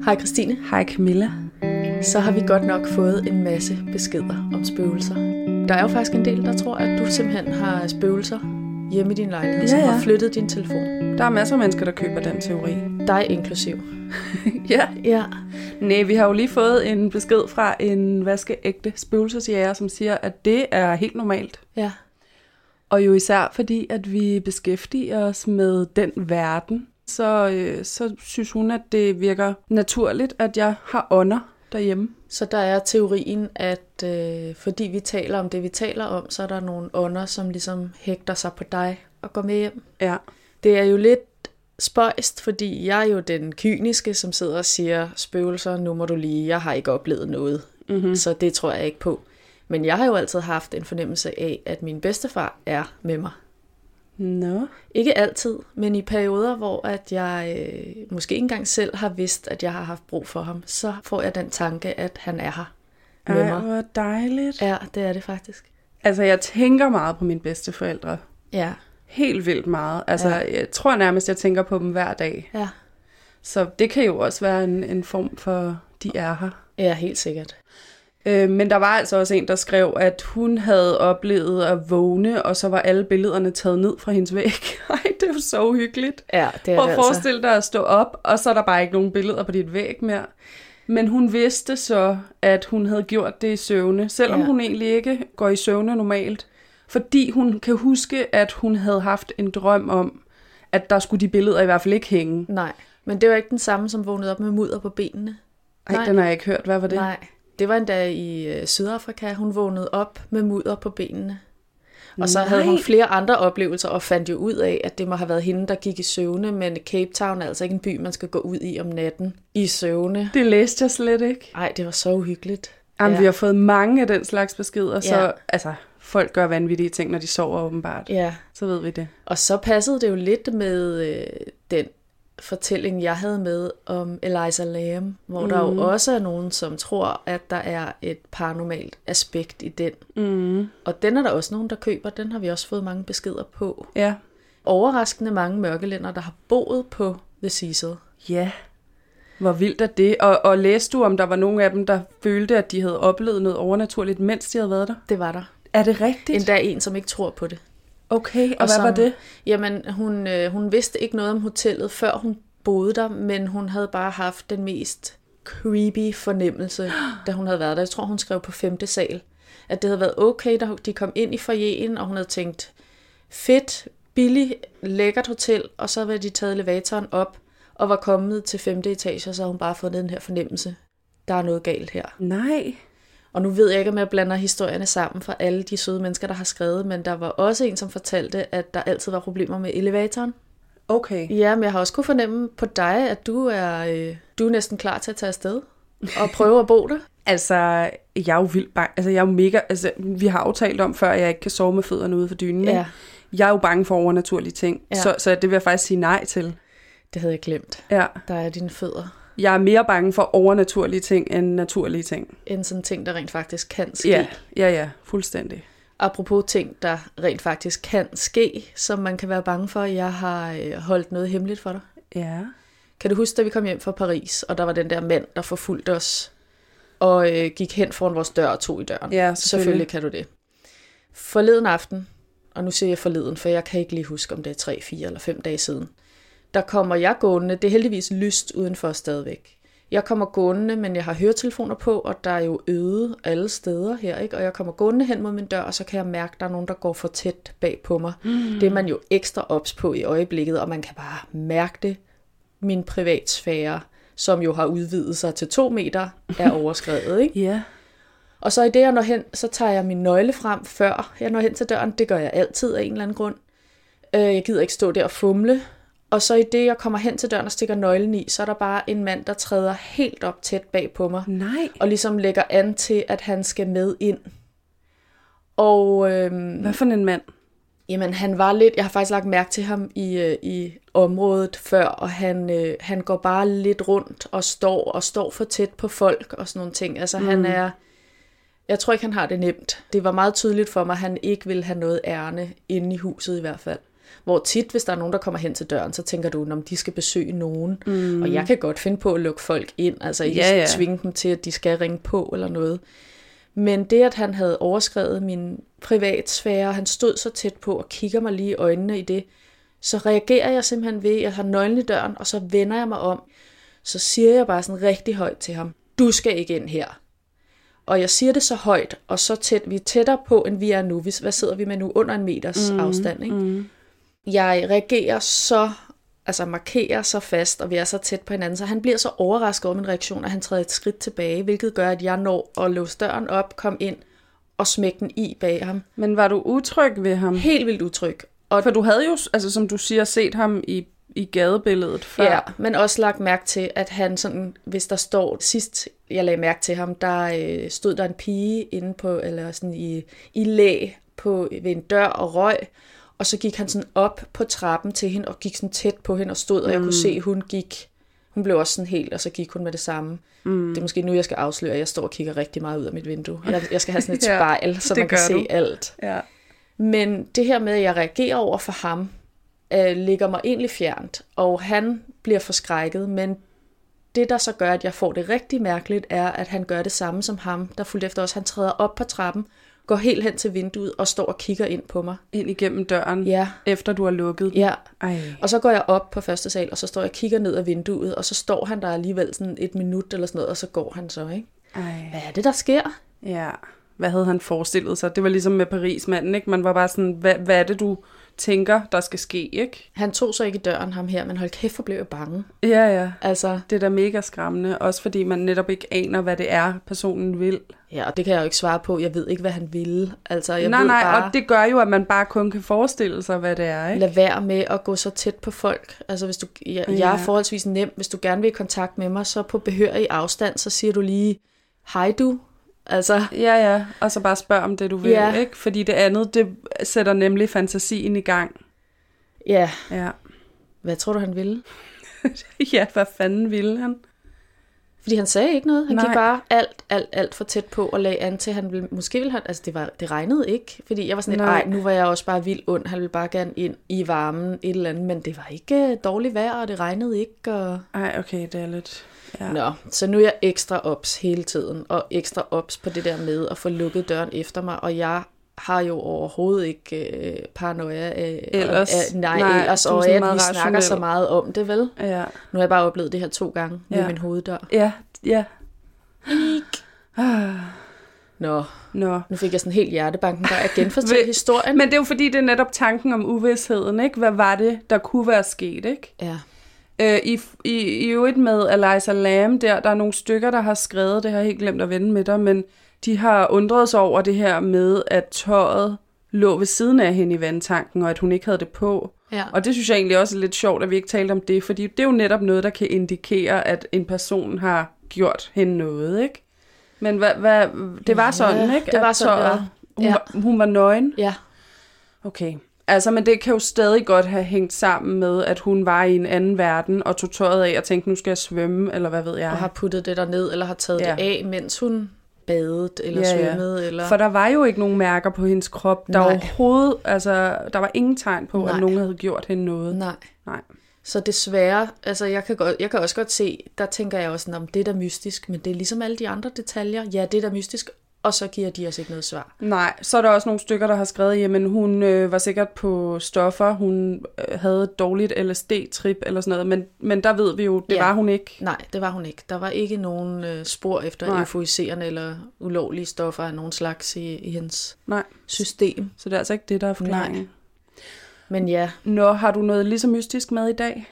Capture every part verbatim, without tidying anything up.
Hej Christine. Hej Camilla. Så har vi godt nok fået en masse beskeder om spøgelser. Der er jo faktisk en del, der tror, at du simpelthen har spøgelser hjemme i din lejlighed, ja, ja. som har flyttet din telefon. Der er masser af mennesker, der køber den teori. Dig inklusiv. ja. ja. Nej, vi har jo lige fået en besked fra en vaskeægte spøgelsesjæger, som siger, at det er helt normalt. Ja. Og jo især fordi, at vi beskæftiger os med den verden, så, øh, så synes hun, at det virker naturligt, at jeg har ånder derhjemme. Så der er teorien, at øh, fordi vi taler om det, vi taler om, så er der nogle ånder, som ligesom hægter sig på dig og går med hjem. Ja. Det er jo lidt spøjst, fordi jeg er jo den kyniske, som sidder og siger, spøgelser, nu må du lige, jeg har ikke oplevet noget. Mm-hmm. Så det tror jeg ikke på. Men jeg har jo altid haft en fornemmelse af, at min bedstefar er med mig. Nå. Ikke altid, men i perioder, hvor at jeg øh, måske ikke engang selv har vidst, at jeg har haft brug for ham, så får jeg den tanke, at han er her med Ej, mig. hvor dejligt. Ja, det er det faktisk. Altså, jeg tænker meget på mine bedsteforældre. Ja. Helt vildt meget. Altså, ja. jeg tror nærmest, jeg tænker på dem hver dag. Ja. Så det kan jo også være en, en form for, de er her. Ja, helt sikkert. Øh, men der var altså også en, der skrev, at hun havde oplevet at vågne, og så var alle billederne taget ned fra hendes væg. Ej, det er jo så uhyggeligt. Ja, det er Prøv det at forestille dig at stå op, og så er der bare ikke nogen billeder på dit væg mere. Men hun vidste så, at hun havde gjort det i søvne, selvom ja. hun egentlig ikke går i søvne normalt. Fordi hun kan huske, at hun havde haft en drøm om, at der skulle de billeder i hvert fald ikke hænge. Nej, men det var ikke den samme, som vågnede op med mudder på benene. Ej, Nej. den har jeg ikke hørt. Hvad var det? Nej, det var endda i øh, Sydafrika. Hun vågnede op med mudder på benene. Og så Nej. havde hun flere andre oplevelser, og fandt jo ud af, at det må have været hende, der gik i søvne. Men Cape Town er altså ikke en by, man skal gå ud i om natten i søvne. Det læste jeg slet ikke. Nej, det var så uhyggeligt. Jamen, ja. vi har fået mange af den slags beskeder, så ja. altså, folk gør vanvittige ting, når de sover åbenbart. Ja. Så ved vi det. Og så passede det jo lidt med øh, den fortælling, jeg havde med om Eliza Lam, hvor mm. der jo også er nogen, som tror, at der er et paranormalt aspekt i den. Mm. Og den er der også nogen, der køber. Den har vi også fået mange beskeder på. Ja. Overraskende mange mørkelænder, der har boet på The Cecil. Ja. Hvor vildt er det? Og, og læste du, om der var nogen af dem, der følte, at de havde oplevet noget overnaturligt, mens de havde været der? Det var der. Er det rigtigt? Endda en, som ikke tror på det. Okay, og, og hvad som, var det? Jamen, hun, øh, hun vidste ikke noget om hotellet, før hun boede der, men hun havde bare haft den mest creepy fornemmelse, da hun havde været der. Jeg tror, hun skrev på femte sal, at det havde været okay, da de kom ind i foyeren, og hun havde tænkt, fedt, billigt, lækkert hotel, og så havde de taget elevatoren op, og var kommet til femte etage, og så havde hun bare fået den her fornemmelse. Der er noget galt her. Nej. Og nu ved jeg ikke, om jeg blander historierne sammen for alle de søde mennesker, der har skrevet, men der var også en, som fortalte, at der altid var problemer med elevatoren. Okay. Ja, men jeg har også kunne fornemme på dig, at du er, øh, du er næsten klar til at tage afsted og prøve at bo der. Altså, jeg er jo vildt bange. Altså, jeg er jo mega... Altså, vi har aftalt om før, at jeg ikke kan sove med fødderne ude for dynen. Ja. Jeg er jo bange for overnaturlige ting, ja. så, så det vil jeg faktisk sige nej til. Det havde jeg glemt. Ja. Der er dine fødder. Jeg er mere bange for overnaturlige ting end naturlige ting. End sådan ting, der rent faktisk kan ske. Ja, ja, ja, fuldstændig. Apropos ting, der rent faktisk kan ske, som man kan være bange for. Jeg har øh, holdt noget hemmeligt for dig. Ja. Kan du huske, da vi kom hjem fra Paris, og der var den der mand, der forfulgte os, og øh, gik hen foran vores dør og tog i døren? Ja, selvfølgelig. Selvfølgelig kan du det. Forleden aften, og nu siger jeg forleden, for jeg kan ikke lige huske, om det er tre, fire eller fem dage siden, der kommer jeg gående, det er heldigvis lyst udenfor stadigvæk. Jeg kommer gående, men jeg har høretelefoner på, og der er jo øde alle steder her, ikke? Og jeg kommer gående hen mod min dør, og så kan jeg mærke, at der er nogen, der går for tæt bag på mig. Mm. Det er man jo ekstra ops på i øjeblikket, og man kan bare mærke det. Min privatsfære, som jo har udvidet sig til to meter, er overskredet, ikke? Ja. Yeah. Og så i det, jeg når hen, så tager jeg min nøgle frem, før jeg når hen til døren. Det gør jeg altid af en eller anden grund. Jeg gider ikke stå der og fumle. Og så i det, jeg kommer hen til døren og stikker nøglen i, så er der bare en mand, der træder helt op tæt bag på mig. Nej. Og ligesom lægger an til, at han skal med ind. Og øhm, hvad for en mand? Jamen, han var lidt... Jeg har faktisk lagt mærke til ham i, øh, i området før, og han, øh, han går bare lidt rundt og står og står for tæt på folk og sådan nogle ting. Altså, mm. han er... Jeg tror ikke, han har det nemt. Det var meget tydeligt for mig, at han ikke ville have noget ærne inde i huset i hvert fald. Hvor tit, hvis der er nogen, der kommer hen til døren, så tænker du, om de skal besøge nogen. Mm. Og jeg kan godt finde på at lukke folk ind, altså ikke ja, ja. tvinge dem til, at de skal ringe på eller noget. Men det, at han havde overskredet min privatsfære, han stod så tæt på og kigger mig lige i øjnene i det, så reagerer jeg simpelthen ved, at jeg har nøglen i døren, og så vender jeg mig om. Så siger jeg bare sådan rigtig højt til ham, du skal ikke ind her. Og jeg siger det så højt, og så tæt, vi er tættere på, end vi er nu. Hvad sidder vi med nu? Under en meters mm, afstand, ikke? Mm. Jeg reagerer så, altså markerer så fast, og vi er så tæt på hinanden, så han bliver så overrasket over min reaktion, at han træder et skridt tilbage, hvilket gør, at jeg når at låse døren op, kom ind og smække den i bag ham. Men var du utryg ved ham? Helt vildt utryg. Og for du havde jo, altså som du siger, set ham i, i gadebilledet før. Ja, men også lagt mærke til, at han sådan, hvis der står, sidst jeg lagde mærke til ham, der øh, stod der en pige inde på, eller sådan i, i læ på, ved en dør og røg, og så gik han sådan op på trappen til hende, og gik sådan tæt på hende og stod, og jeg mm. kunne se, at hun gik, hun blev også sådan helt, og så gik hun med det samme. Mm. Det er måske nu, jeg skal afsløre, at jeg står og kigger rigtig meget ud af mit vindue. Jeg, jeg skal have sådan et spejl, ja, så man kan du. se alt. Ja. Men det her med, at jeg reagerer over for ham, øh, ligger mig egentlig fjernt, og han bliver forskrækket, men det, der så gør, at jeg får det rigtig mærkeligt, er, at han gør det samme som ham, der fulgte efter os. Han træder op på trappen, går helt hen til vinduet og står og kigger ind på mig. Ind igennem døren, ja. Efter du har lukket den? Ja, Ej. Og så går jeg op på første sal, og så står jeg og kigger ned ad vinduet, og så står han der alligevel sådan et minut eller sådan noget, og så går han så, ikke? Ej. Hvad er det, der sker? Ja, hvad havde han forestillet sig? Det var ligesom med Parismanden, ikke? Man var bare sådan, hvad, hvad er det, du tænker, der skal ske, ikke? Han tog så ikke i døren, ham her, men hold kæft, for blev jeg bange. Ja, ja. Altså, det er da mega skræmmende, også fordi man netop ikke aner, hvad det er, personen vil. Ja, og det kan jeg jo ikke svare på. Jeg ved ikke, hvad han ville. Altså, jeg nej, ved nej, bare, og det gør jo, at man bare kun kan forestille sig, hvad det er, ikke? Lad være med at gå så tæt på folk. Altså, hvis du, jeg, ja. jeg er forholdsvis nem. Hvis du gerne vil i kontakt med mig, så på behørig afstand, så siger du lige, hej du. Altså, ja, ja, og så bare spørg om det, du vil, ja. Ikke? Fordi det andet, det sætter nemlig fantasien i gang. Ja. Ja. Hvad tror du, han ville? Ja, hvad fanden ville han? Fordi han sagde ikke noget. Han Nej. gik bare alt, alt, alt for tæt på og lagde an til, han ville, måske ville han, altså det, var, det regnede ikke, fordi jeg var sådan lidt, ej, nu var jeg også bare vild ond, han ville bare gerne ind i varmen, et eller andet, men det var ikke dårligt vejr, og det regnede ikke. Og... Ej, okay, det er lidt... Ja. Nå, så nu er jeg ekstra ops hele tiden, og ekstra ops på det der med at få lukket døren efter mig, og jeg har jo overhovedet ikke øh, paranoia øh, ellers, og, øh, nej, nej, ellers, og at vi snakker så meget om det, vel? Ja. Nu har jeg bare oplevet det her to gange ja. med min hoveddør. Ja, ja. Nå. Nå, nu fik jeg sådan helt hjertebanken, der er genfortalt historien. Men det er jo fordi, det er netop tanken om uvidsheden, ikke? Hvad var det, der kunne være sket, ikke? Ja. Øh, I i, i øvrigt med Eliza Lam, der, der er nogle stykker, der har skrevet, det har jeg helt glemt at vende med dig, men de har undret sig over det her med, at tøjet lå ved siden af hende i vandtanken, og at hun ikke havde det på. Ja. Og det synes jeg egentlig også er lidt sjovt, at vi ikke talte om det, fordi det er jo netop noget, der kan indikere, at en person har gjort hende noget, ikke? Men hvad, hvad, det var sådan, ja, ikke? Det var sådan, tøjet, hun, ja. var, hun var nøgen? Ja. Okay. Altså, men det kan jo stadig godt have hængt sammen med, at hun var i en anden verden, og tog tøjet af og tænkte, nu skal jeg svømme, eller hvad ved jeg. Og har puttet det der ned, eller har taget ja. det af, mens hun badet, eller ja, svømmede. Ja. Eller... For der var jo ikke nogen mærker på hendes krop. Der var overhovedet, altså, der var ingen tegn på, Nej. at nogen havde gjort hende noget. Nej. Nej. Så desværre, altså jeg kan, godt, jeg kan også godt se, der tænker jeg også, om det er da mystisk, men det er ligesom alle de andre detaljer. Ja, det er da mystisk, og så giver de os ikke noget svar. Nej, så er der også nogle stykker, der har skrevet, jamen hun øh, var sikkert på stoffer, hun øh, havde et dårligt L S D-trip eller sådan noget, men, men der ved vi jo, det ja. var hun ikke. Nej, det var hun ikke. Der var ikke nogen øh, spor efter euforiserende eller ulovlige stoffer af nogen slags i, i hendes Nej. system. Så det er altså ikke det, der er forklaringen. Nej. Men ja. Nå, har du noget lige så mystisk med i dag?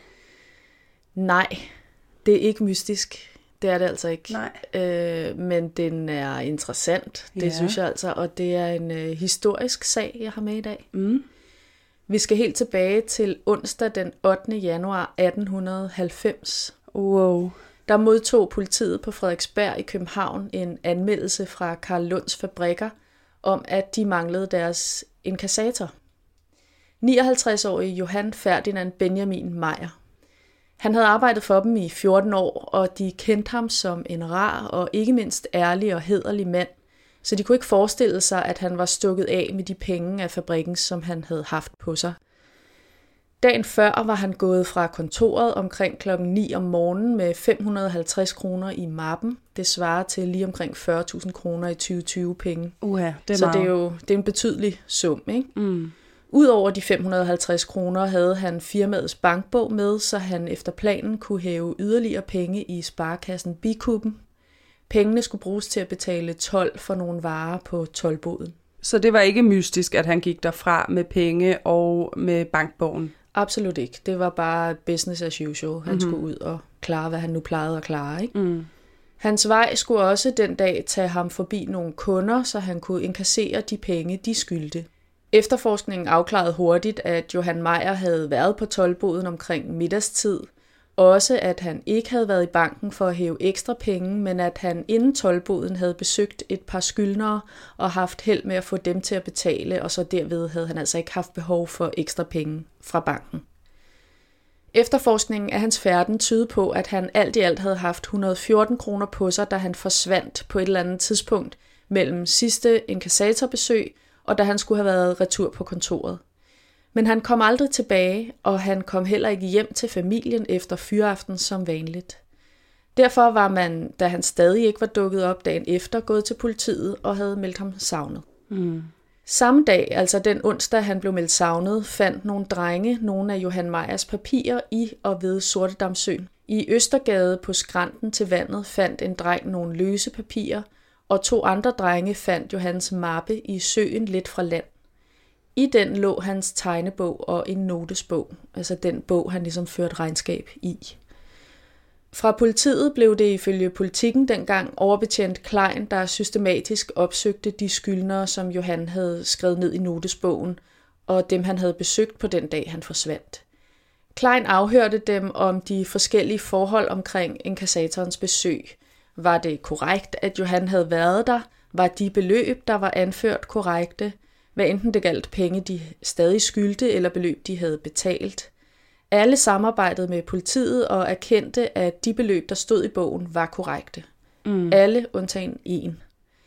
Nej, det er ikke mystisk. Det er det altså ikke. Nej. Øh, men den er interessant, det ja. synes jeg altså. Og det er en øh, historisk sag, jeg har med i dag. Mm. Vi skal helt tilbage til onsdag den ottende januar atten halvfems. Wow. Der modtog politiet på Frederiksberg i København en anmeldelse fra Carl Lunds fabrikker om, at de manglede deres inkassator. nioghalvtreds-årige Johan Ferdinand Benjamin Meyer. Han havde arbejdet for dem i fjorten år, og de kendte ham som en rar og ikke mindst ærlig og hæderlig mand, så de kunne ikke forestille sig, at han var stukket af med de penge af fabrikken, som han havde haft på sig. Dagen før var han gået fra kontoret omkring klokken ni om morgenen med fem hundrede og halvtreds kroner i mappen. Det svarer til lige omkring fyrre tusind kroner i tyve tyve penge. Uha, det er Så meget. det er jo det er en betydelig sum, ikke? Mm. Udover de fem hundrede og halvtreds kroner havde han firmaets bankbog med, så han efter planen kunne hæve yderligere penge i sparekassen Bikuben. Pengene skulle bruges til at betale told for nogle varer på toldboden. Så det var ikke mystisk, at han gik derfra med penge og med bankbogen? Absolut ikke. Det var bare business as usual. Han mm-hmm. skulle ud og klare, hvad han nu plejede at klare, ikke? Mm. Hans vej skulle også den dag tage ham forbi nogle kunder, så han kunne inkassere de penge, de skyldte. Efterforskningen afklarede hurtigt, at Johan Meyer havde været på toldboden omkring middagstid. Også at han ikke havde været i banken for at hæve ekstra penge, men at han inden toldboden havde besøgt et par skyldnere og haft held med at få dem til at betale, og så derved havde han altså ikke haft behov for ekstra penge fra banken. Efterforskningen af hans færden tydede på, at han alt i alt havde haft et hundrede og fjorten kroner på sig, da han forsvandt på et eller andet tidspunkt mellem sidste inkassatorbesøg og da han skulle have været retur på kontoret. Men han kom aldrig tilbage, og han kom heller ikke hjem til familien efter fyraften som vanligt. Derfor var man, da han stadig ikke var dukket op dagen efter, gået til politiet og havde meldt ham savnet. Mm. Samme dag, altså den onsdag, han blev meldt savnet, fandt nogle drenge nogle af Johan Meyers papirer i og ved Sortedamsøen. I Østergade på skrænten til vandet fandt en dreng nogle løse papirer, og to andre drenge fandt Johans mappe i søen lidt fra land. I den lå hans tegnebog og en notesbog, altså den bog, han ligesom førte regnskab i. Fra politiet blev det ifølge Politikken dengang overbetjent Klein, der systematisk opsøgte de skyldnere, som Johan havde skrevet ned i notesbogen, og dem han havde besøgt på den dag, han forsvandt. Klein afhørte dem om de forskellige forhold omkring inkassatorens besøg. Var det korrekt, at Johan havde været der? Var de beløb, der var anført, korrekte? Hvad enten det galt penge, de stadig skyldte, eller beløb, de havde betalt. Alle samarbejdede med politiet og erkendte, at de beløb, der stod i bogen, var korrekte. Mm. Alle undtagen en.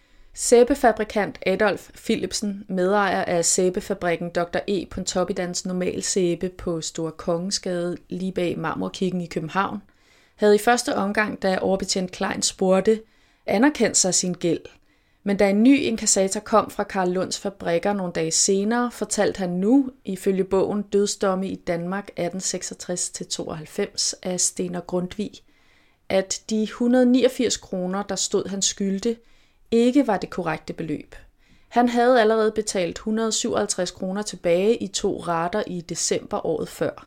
Sæbefabrikant Adolf Philipsen, medejer af sæbefabrikken doktor E. Pontoppidans Normalsæbe på Store Kongensgade lige bag Marmorkirken i København, havde i første omgang, da overbetjent Klein spurgte, anerkendt sig sin gæld. Men da en ny inkassator kom fra Karl Lunds fabrikker nogle dage senere, fortalte han nu, ifølge bogen Dødsdomme i Danmark atten seksogtres til tooghalvfems af Stener Grundtvig, at de et hundrede og niogfirs kroner, der stod han skyldte, ikke var det korrekte beløb. Han havde allerede betalt et hundrede og syvoghalvtreds kroner tilbage i to rater i december året før.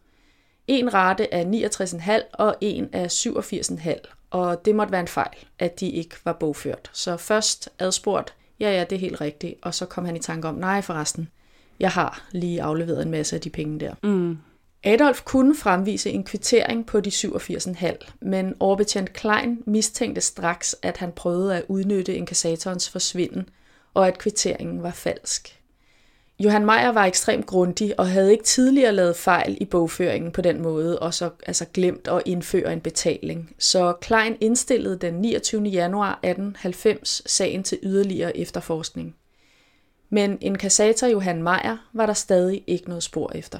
En rate af niogtres komma fem og en af syvogfirs komma fem, og det måtte være en fejl, at de ikke var bogført. Så først adspurgt, ja ja, det er helt rigtigt, og så kom han i tanke om, nej forresten, jeg har lige afleveret en masse af de penge der. Mm. Adolf kunne fremvise en kvittering på de syvogfirs komma fem, men overbetjent Klein mistænkte straks, at han prøvede at udnytte inkassatorens forsvinden, og at kvitteringen var falsk. Johan Meyer var ekstremt grundig og havde ikke tidligere lavet fejl i bogføringen på den måde, og så altså glemt at indføre en betaling. Så Klein indstillede den niogtyvende januar atten halvfems sagen til yderligere efterforskning. Men inkassator Johan Meyer var der stadig ikke noget spor efter.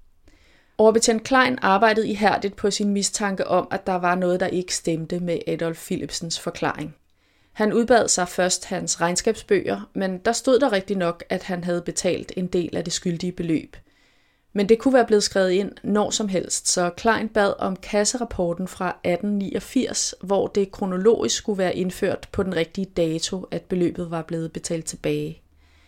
Overbetjent Klein arbejdede ihærdigt på sin mistanke om, at der var noget, der ikke stemte med Adolf Philipsens forklaring. Han udbad sig først hans regnskabsbøger, men der stod der rigtig nok, at han havde betalt en del af det skyldige beløb. Men det kunne være blevet skrevet ind når som helst, så Klein bad om kasserapporten fra atten niogfirs, hvor det kronologisk skulle være indført på den rigtige dato, at beløbet var blevet betalt tilbage.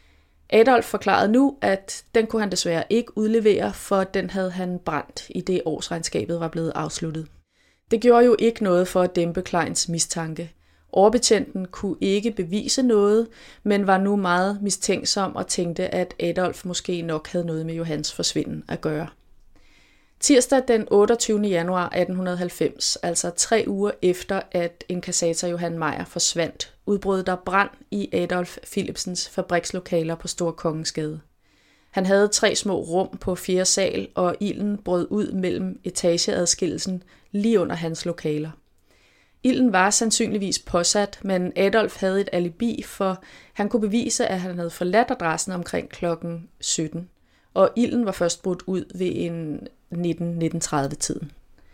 Adolf forklarede nu, at den kunne han desværre ikke udlevere, for den havde han brændt, i det årsregnskabet var blevet afsluttet. Det gjorde jo ikke noget for at dæmpe Kleins mistanke. Overbetjenten kunne ikke bevise noget, men var nu meget mistænksom og tænkte, at Adolf måske nok havde noget med Johans forsvinden at gøre. Tirsdag den otteogtyvende januar atten halvfems, altså tre uger efter, at inkassator Johan Meyer forsvandt, udbrød der brand i Adolf Philipsens fabrikslokaler på Store Kongensgade. Han havde tre små rum på fjerde sal, og ilden brød ud mellem etageadskillelsen lige under hans lokaler. Ilden var sandsynligvis påsat, men Adolf havde et alibi, for han kunne bevise, at han havde forladt adressen omkring klokken sytten. Og ilden var først brudt ud ved en nitten nitten tredive-tiden.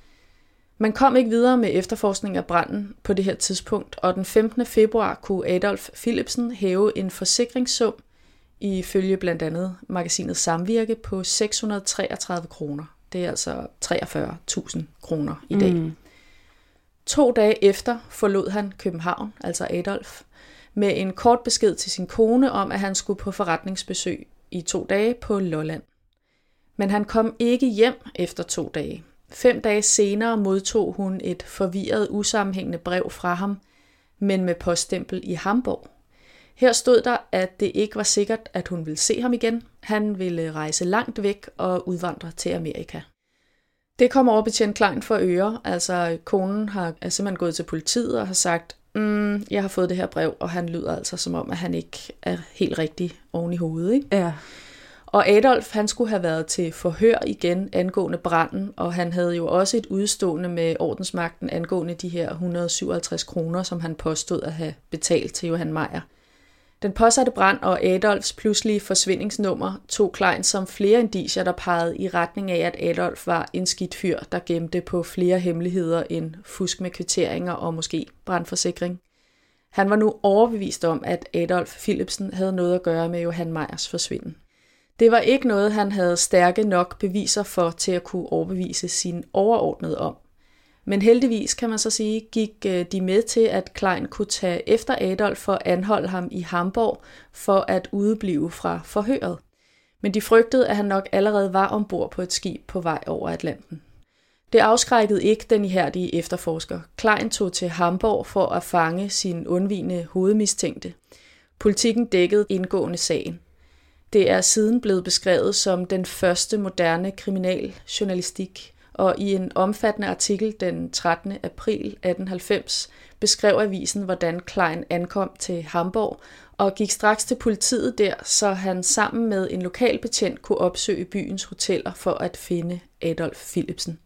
Man kom ikke videre med efterforskning af branden på det her tidspunkt, og den femtende februar kunne Adolf Philipsen hæve en forsikringssum ifølge blandt andet magasinet Samvirke på seks hundrede og treogtredive kroner. Det er altså treogfyrre tusind kroner i dag. Mm. To dage efter forlod han København, altså Adolf, med en kort besked til sin kone om, at han skulle på forretningsbesøg i to dage på Lolland. Men han kom ikke hjem efter to dage. Fem dage senere modtog hun et forvirret, usammenhængende brev fra ham, men med poststempel i Hamburg. Her stod der, at det ikke var sikkert, at hun ville se ham igen. Han ville rejse langt væk og udvandre til Amerika. Det kom overbetjent Klein for øre. Altså, konen har, er simpelthen gået til politiet og har sagt, mm, jeg har fået det her brev, og han lyder altså som om, at han ikke er helt rigtig oven i hovedet. Ikke? Ja. Og Adolf, han skulle have været til forhør igen angående branden, og han havde jo også et udstående med ordensmagten angående de her et hundrede og syvoghalvtreds kroner, som han påstod at have betalt til Johan Meyer. Den påsatte brand og Adolfs pludselige forsvindingsnummer tog Klein som flere indicier, der pegede i retning af, at Adolf var en skidt fyr, der gemte på flere hemmeligheder end fusk med kvitteringer og måske brandforsikring. Han var nu overbevist om, at Adolf Philipsen havde noget at gøre med Johan Meyers forsvinden. Det var ikke noget, han havde stærke nok beviser for til at kunne overbevise sin overordnede om. Men heldigvis, kan man så sige, gik de med til, at Klein kunne tage efter Adolf for at anholde ham i Hamburg for at udeblive fra forhøret. Men de frygtede, at han nok allerede var ombord på et skib på vej over Atlanten. Det afskrækkede ikke den ihærdige efterforsker. Klein tog til Hamburg for at fange sin undvigende hovedmistænkte. Politikken dækkede indgående sagen. Det er siden blevet beskrevet som den første moderne kriminaljournalistik, og i en omfattende artikel den trettende april atten halvfems beskrev avisen, hvordan Klein ankom til Hamburg og gik straks til politiet der, så han sammen med en lokal betjent kunne opsøge byens hoteller for at finde Adolf Philipsen.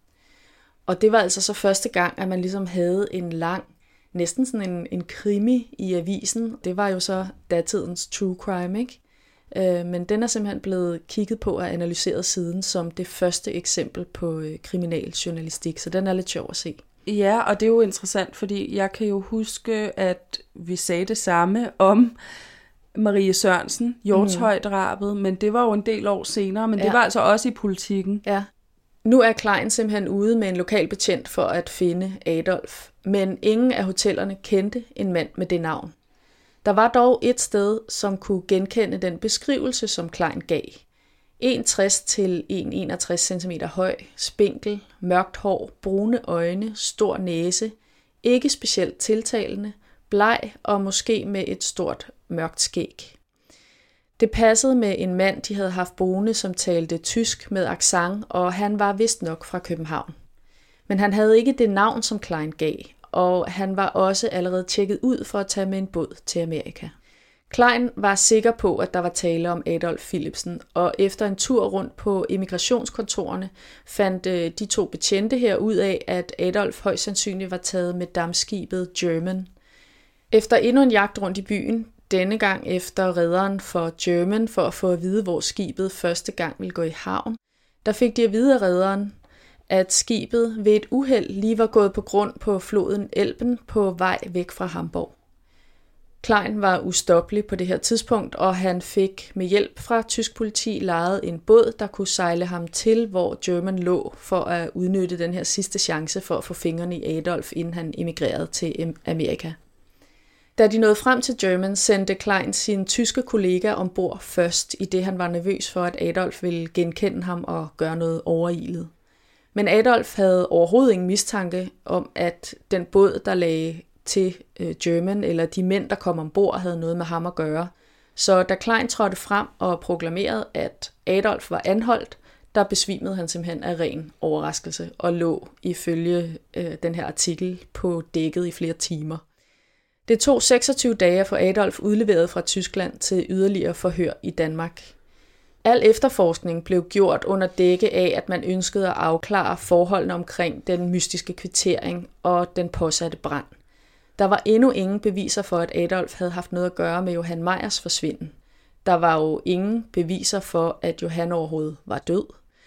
Og det var altså så første gang, at man ligesom havde en lang, næsten sådan en, en krimi i avisen. Det var jo så datidens true crime, ikke? Men den er simpelthen blevet kigget på og analyseret siden som det første eksempel på kriminaljournalistik, så den er lidt sjov at se. Ja, og det er jo interessant, fordi jeg kan jo huske, at vi sagde det samme om Marie Sørensen, Hjortshøj-drabet, men det var jo en del år senere, men ja. Det var altså også i Politikken. Ja. Nu er Klein simpelthen ude med en lokal betjent for at finde Adolf, men ingen af hotellerne kendte en mand med det navn. Der var dog et sted, som kunne genkende den beskrivelse, som Klein gav. en komma tres til en komma enogtres centimeter høj, spinkel, mørkt hår, brune øjne, stor næse, ikke specielt tiltalende, bleg og måske med et stort mørkt skæg. Det passede med en mand, de havde haft boende, som talte tysk med accent, og han var vist nok fra København. Men han havde ikke det navn, som Klein gav, og han var også allerede tjekket ud for at tage med en båd til Amerika. Klein var sikker på, at der var tale om Adolf Philipsen, og efter en tur rundt på immigrationskontorerne fandt de to betjente her ud af, at Adolf højst sandsynligt var taget med dampskibet German. Efter endnu en jagt rundt i byen, denne gang efter rederen for German for at få at vide, hvor skibet første gang ville gå i havn, der fik de at vide af rederen, at skibet ved et uheld lige var gået på grund på floden Elben på vej væk fra Hamburg. Klein var ustoppelig på det her tidspunkt, og han fik med hjælp fra tysk politi lejet en båd, der kunne sejle ham til, hvor German lå, for at udnytte den her sidste chance for at få fingrene i Adolf, inden han emigrerede til Amerika. Da de nåede frem til German, sendte Klein sin tyske kollega ombord først, i det han var nervøs for, at Adolf ville genkende ham og gøre noget overilet. Men Adolf havde overhovedet ingen mistanke om, at den båd, der lagde til German, eller de mænd, der kom ombord, havde noget med ham at gøre. Så da Klein trådte frem og proklamerede, at Adolf var anholdt, der besvimede han simpelthen af ren overraskelse og lå ifølge øh, den her artikel på dækket i flere timer. Det tog seksogtyve dage at få Adolf udleveret fra Tyskland til yderligere forhør i Danmark. Al efterforskning blev gjort under dække af, at man ønskede at afklare forholdene omkring den mystiske kvittering og den påsatte brand. Der var endnu ingen beviser for, at Adolf havde haft noget at gøre med Johan Meyers forsvinden. Der var jo ingen beviser for, at Johan overhovedet var død.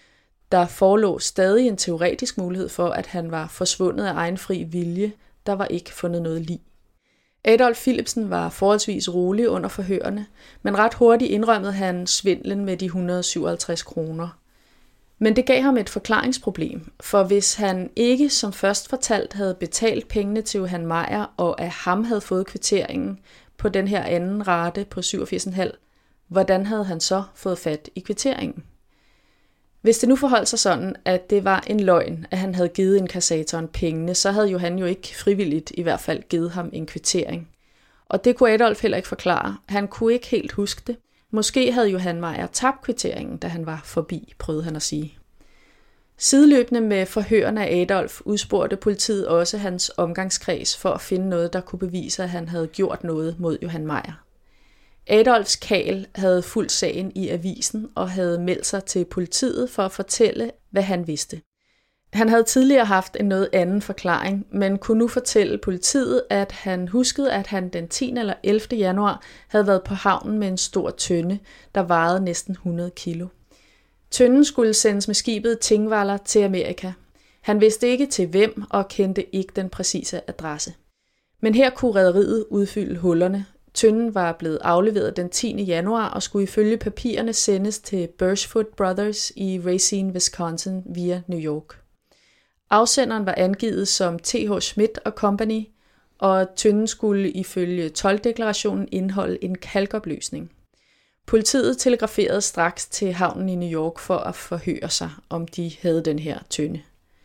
Der forelå stadig en teoretisk mulighed for, at han var forsvundet af egen fri vilje. Der var ikke fundet noget lig. Adolf Philipsen var forholdsvis rolig under forhørene, men ret hurtigt indrømmede han svindlen med de et hundrede og syvoghalvtreds kroner. Men det gav ham et forklaringsproblem, for hvis han ikke som først fortalt havde betalt pengene til Johan Meyer, og af ham havde fået kvitteringen på den her anden rate på syvogfirs komma fem, hvordan havde han så fået fat i kvitteringen? Hvis det nu forholdt sig sådan, at det var en løgn, at han havde givet inkassatoren pengene, så havde Johan jo ikke frivilligt i hvert fald givet ham en kvittering. Og det kunne Adolf heller ikke forklare. Han kunne ikke helt huske det. Måske havde Johan Meyer tabt kvitteringen, da han var forbi, prøvede han at sige. Sideløbende med forhørene af Adolf udspurgte politiet også hans omgangskreds for at finde noget, der kunne bevise, at han havde gjort noget mod Johan Meyer. Adolfs karl havde fulgt sagen i avisen og havde meldt sig til politiet for at fortælle, hvad han vidste. Han havde tidligere haft en noget anden forklaring, men kunne nu fortælle politiet, at han huskede, at han den tiende eller ellevte januar havde været på havnen med en stor tønde, der vejede næsten hundrede kilo. Tønden skulle sendes med skibet Thingvaller til Amerika. Han vidste ikke til hvem og kendte ikke den præcise adresse. Men her kunne rederiet udfylde hullerne. Tønden var blevet afleveret den tiende januar og skulle ifølge papirerne sendes til Birchfoot Brothers i Racine, Wisconsin via New York. Afsenderen var angivet som T H Schmidt og Company, og tønden skulle ifølge tolddeklarationen indeholde en kalkopløsning. Politiet telegraferede straks til havnen i New York for at forhøre sig, om de havde den her tønde.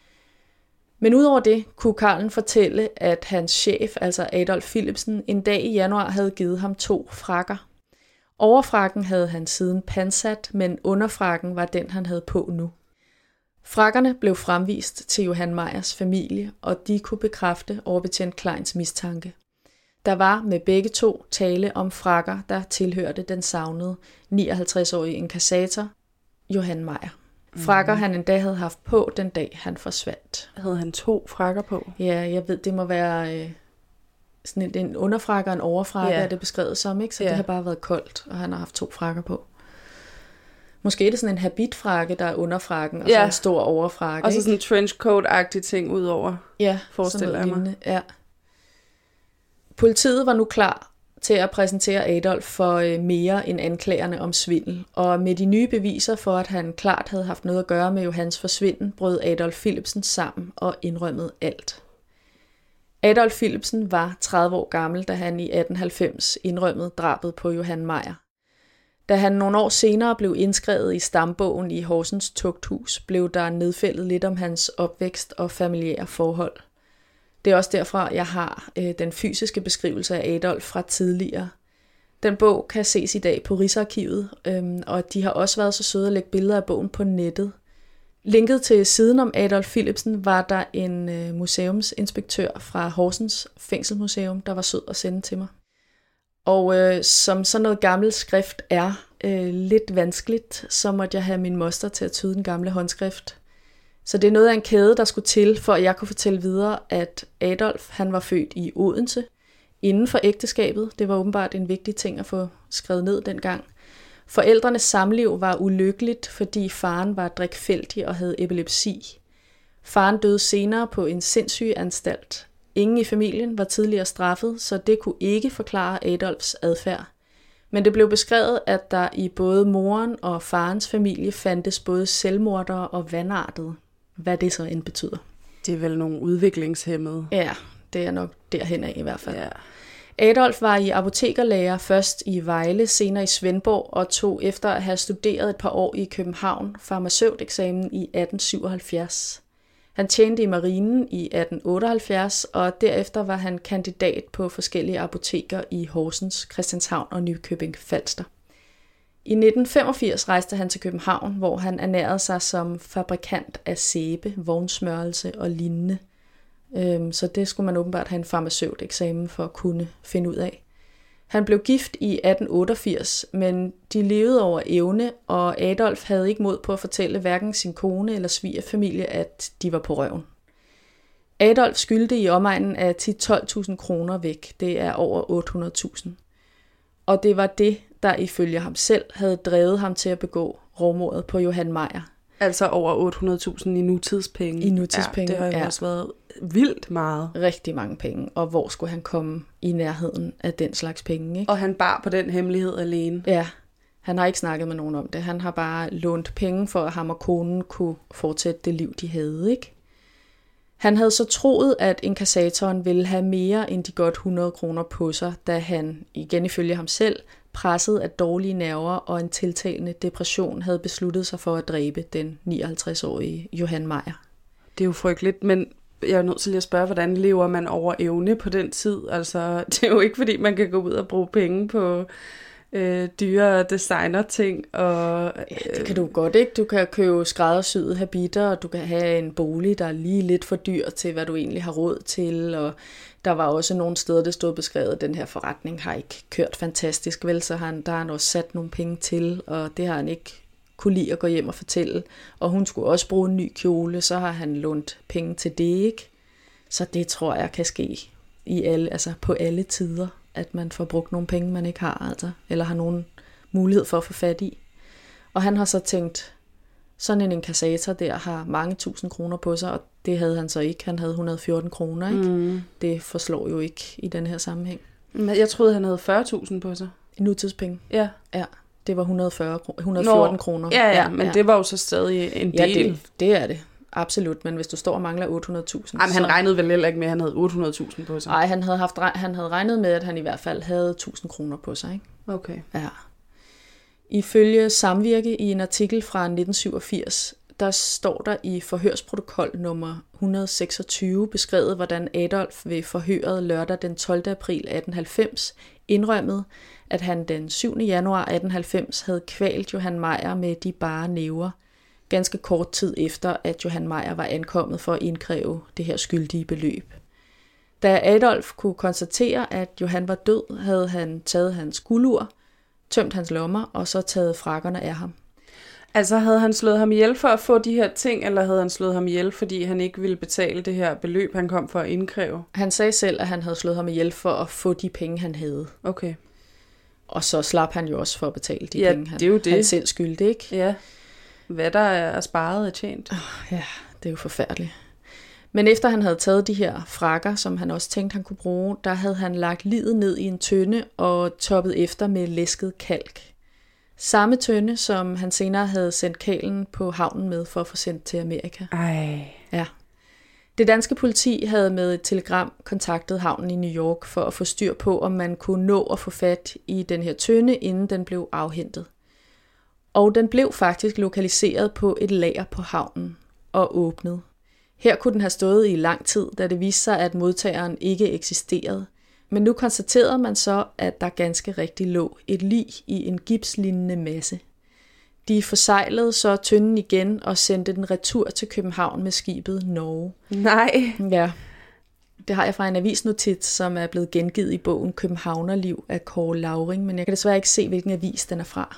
Men udover det kunne Karlen fortælle, at hans chef, altså Adolf Philipsen, en dag i januar havde givet ham to frakker. Overfrakken havde han siden pansat, men underfrakken var den, han havde på nu. Frakkerne blev fremvist til Johan Meyers familie, og de kunne bekræfte overbetjent Kleins mistanke. Der var med begge to tale om frakker, der tilhørte den savnede nioghalvtreds-årige inkassator, Johan Meyer. Frakker, han endda havde haft på den dag, han forsvandt. Havde han to frakker på? Ja, jeg ved, det må være øh, sådan en, en underfrakke og en overfrakke, ja. Er det beskrevet som, ikke? Så ja. Det har bare været koldt, og han har haft to frakker på. Måske er det sådan en habitfrakke, der er underfrakken, og ja. Så en stor overfrakke. Og så sådan en trenchcoat-agtig ting udover, ja, forestiller jeg mig. Ja. Politiet var nu klar til at præsentere Adolf for mere end anklagerne om svindel, og med de nye beviser for, at han klart havde haft noget at gøre med Johans forsvinden, brød Adolf Philipsen sammen og indrømmede alt. Adolf Philipsen var tredive år gammel, da han i atten halvfems indrømmede drabet på Johan Meyer. Da han nogle år senere blev indskrevet i stambogen i Horsens Tugthus, blev der nedfældet lidt om hans opvækst og familiære forhold. Det er også derfra, jeg har øh, den fysiske beskrivelse af Adolf fra tidligere. Den bog kan ses i dag på Rigsarkivet, øh, og de har også været så søde at lægge billeder af bogen på nettet. Linket til siden om Adolf Philipsen var der en øh, museumsinspektør fra Horsens Fængselsmuseum, der var sød at sende til mig. Og øh, som sådan noget gammelt skrift er øh, lidt vanskeligt, så måtte jeg have min moster til at tyde den gamle håndskrift. Så det er noget af en kæde, der skulle til, for at jeg kunne fortælle videre, at Adolf han var født i Odense, inden for ægteskabet. Det var åbenbart en vigtig ting at få skrevet ned dengang. Forældrenes samliv var ulykkeligt, fordi faren var drikfældig og havde epilepsi. Faren døde senere på en sindssygeanstalt. Ingen i familien var tidligere straffet, så det kunne ikke forklare Adolfs adfærd. Men det blev beskrevet, at der i både moren og farens familie fandtes både selvmordere og vandartede. Hvad det så end betyder. Det er vel nogle udviklingshæmmede. Ja, det er nok derhen af i hvert fald. Ja. Adolf var i apotekerlærer først i Vejle, senere i Svendborg, og tog efter at have studeret et par år i København farmaceuteksamen i atten syvoghalvfjerds. Han tjente i marinen i atten otteoghalvfjerds, og derefter var han kandidat på forskellige apoteker i Horsens, Christianshavn og Nykøbing Falster. I nitten femogfirs rejste han til København, hvor han ernærede sig som fabrikant af sæbe, vognsmørelse og lignende. Så det skulle man åbenbart have en farmaceuteksamen for at kunne finde ud af. Han blev gift i atten otteogfirs, men de levede over evne, og Adolf havde ikke mod på at fortælle hverken sin kone eller svigerfamilie, at de var på røven. Adolf skyldte i omegnen af ti til tolv tusind kroner væk. Det er over otte hundrede tusind. Og det var det, der ifølge ham selv havde drevet ham til at begå rovmordet på Johan Meyer. Altså over otte hundrede tusind i nutidspenge. I nutidspenge, ja. Det har jo ja. også været vildt meget. Rigtig mange penge. Og hvor skulle han komme i nærheden af den slags penge, ikke? Og han bar på den hemmelighed alene. Ja, han har ikke snakket med nogen om det. Han har bare lånt penge for, at ham og konen kunne fortsætte det liv, de havde, ikke? Han havde så troet, at inkassatoren ville have mere end de godt hundrede kroner på sig, da han, igen ifølge ham selv, presset af dårlige nerver og en tiltagende depression, havde besluttet sig for at dræbe den nioghalvtreds-årige Johan Meyer. Det er jo frygteligt, men jeg er nødt til lige at spørge, hvordan lever man over evne på den tid? Altså, det er jo ikke, fordi man kan gå ud og bruge penge på øh, dyre designer-ting. Og, øh, ja, det kan du godt, ikke? Du kan købe skræddersyede habitter, og du kan have en bolig, der er lige lidt for dyr til, hvad du egentlig har råd til, og der var også nogle steder, det stod beskrevet, at den her forretning har ikke kørt fantastisk, vel, så han, der har han også sat nogle penge til, og det har han ikke kunne lide at gå hjem og fortælle. Og hun skulle også bruge en ny kjole, så har han lånt penge til det, ikke? Så det tror jeg kan ske i alle, altså på alle tider, at man får brugt nogle penge, man ikke har, altså, eller har nogen mulighed for at få fat i. Og han har så tænkt, sådan en inkassator der har mange tusind kroner på sig, og det havde han så ikke. Han havde et hundrede og fjorten kroner, ikke? Mm. Det forslår jo ikke i den her sammenhæng. Men jeg troede, han havde fyrre tusind på sig. Nutidspenge. Ja. Ja, det var et hundrede og fyrre, et hundrede og fjorten Nå, kroner. Ja, ja, men ja. Det var jo så stadig en del. Ja, det, det er det. Absolut, men hvis du står og mangler otte hundrede tusind... Jamen, han så... regnede vel heller ikke med, at han havde otte hundrede tusind på sig? Nej, han havde, haft, han havde regnet med, at han i hvert fald havde tusind kroner på sig, ikke? Okay. Ja. Ifølge Samvirke i en artikel fra nitten syvogfirs, der står der i forhørsprotokol nummer et hundrede og seksogtyve beskrevet, hvordan Adolf ved forhøret lørdag den tolvte april atten halvfems indrømmede, at han den syvende januar atten halvfems havde kvalt Johan Meyer med de bare næver, ganske kort tid efter, at Johan Meyer var ankommet for at indkræve det her skyldige beløb. Da Adolf kunne konstatere, at Johan var død, havde han taget hans guldur, tømt hans lommer og så taget frakkerne af ham. Altså havde han slået ham ihjel for at få de her ting, eller havde han slået ham ihjel, fordi han ikke ville betale det her beløb, han kom for at indkræve? Han sagde selv, at han havde slået ham ihjel for at få de penge, han havde. Okay. Og så slap han jo også for at betale de ja, penge, han, det er jo det. han selv skyldte, ikke? Ja, hvad der er sparet er tjent. Oh, ja, det er jo forfærdeligt. Men efter han havde taget de her frakker, som han også tænkte, han kunne bruge, der havde han lagt liget ned i en tønde og toppet efter med læsket kalk. Samme tønde, som han senere havde sendt kalen på havnen med for at få sendt til Amerika. Ej. Ja. Det danske politi havde med et telegram kontaktet havnen i New York for at få styr på, om man kunne nå at få fat i den her tønde, inden den blev afhentet. Og den blev faktisk lokaliseret på et lager på havnen og åbnet. Her kunne den have stået i lang tid, da det viste sig, at modtageren ikke eksisterede. Men nu konstaterede man så, at der ganske rigtig lå et lig i en gipslignende masse. De forsejlede så tønden igen og sendte den retur til København med skibet Norge. Nej. Ja, det har jeg fra en avisnotits, som er blevet gengivet i bogen Københavnerliv af Kåre Lauring, men jeg kan desværre ikke se, hvilken avis den er fra.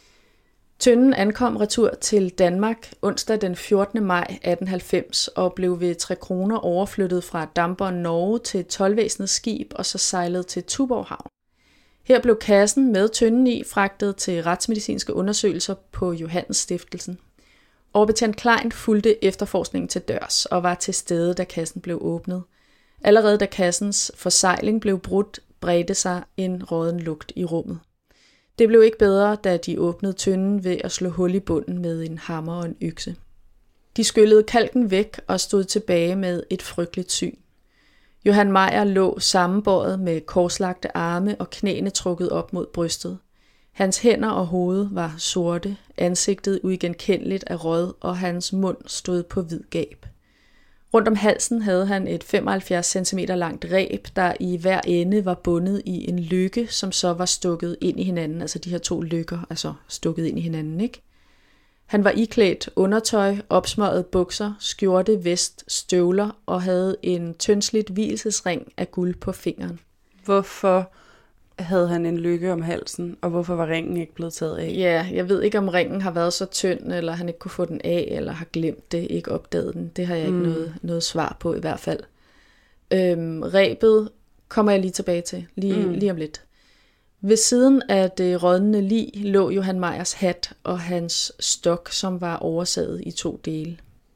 Tønden ankom retur til Danmark onsdag den fjortende maj atten halvfems og blev ved tre kroner overflyttet fra damperen Norge til toldvæsenets skib og så sejlet til Tuborg Havn. Her blev kassen med tønden i fragtet til retsmedicinske undersøgelser på Johannes Stiftelsen. Overbetjent Klein fulgte efterforskningen til dørs og var til stede, da kassen blev åbnet. Allerede da kassens forsejling blev brudt, bredte sig en rådden lugt i rummet. Det blev ikke bedre, da de åbnede tønden ved at slå hul i bunden med en hammer og en økse. De skyllede kalken væk og stod tilbage med et frygteligt syn. Johan Meyer lå sammenbøjet med korslagte arme og knæene trukket op mod brystet. Hans hænder og hoved var sorte, ansigtet uigenkendeligt af råd, og hans mund stod på vid gab. Rundt om halsen havde han et femoghalvfjerds centimeter langt reb, der i hver ende var bundet i en lykke, som så var stukket ind i hinanden. Altså de her to lykker, altså stukket ind i hinanden, ikke? Han var iklædt undertøj, opsmøget bukser, skjorte, vest, støvler og havde en tyndsligt vielsesring af guld på fingeren. Hvorfor havde han en lykke om halsen, og hvorfor var ringen ikke blevet taget af? Ja, jeg ved ikke, om ringen har været så tynd, eller han ikke kunne få den af, eller har glemt det, ikke opdaget den. Det har jeg ikke mm. noget, noget svar på i hvert fald. Øhm, rebet kommer jeg lige tilbage til, lige, mm. lige om lidt. Ved siden af det rådnende lig lå Johan Meyers hat og hans stok, som var oversaget i to dele.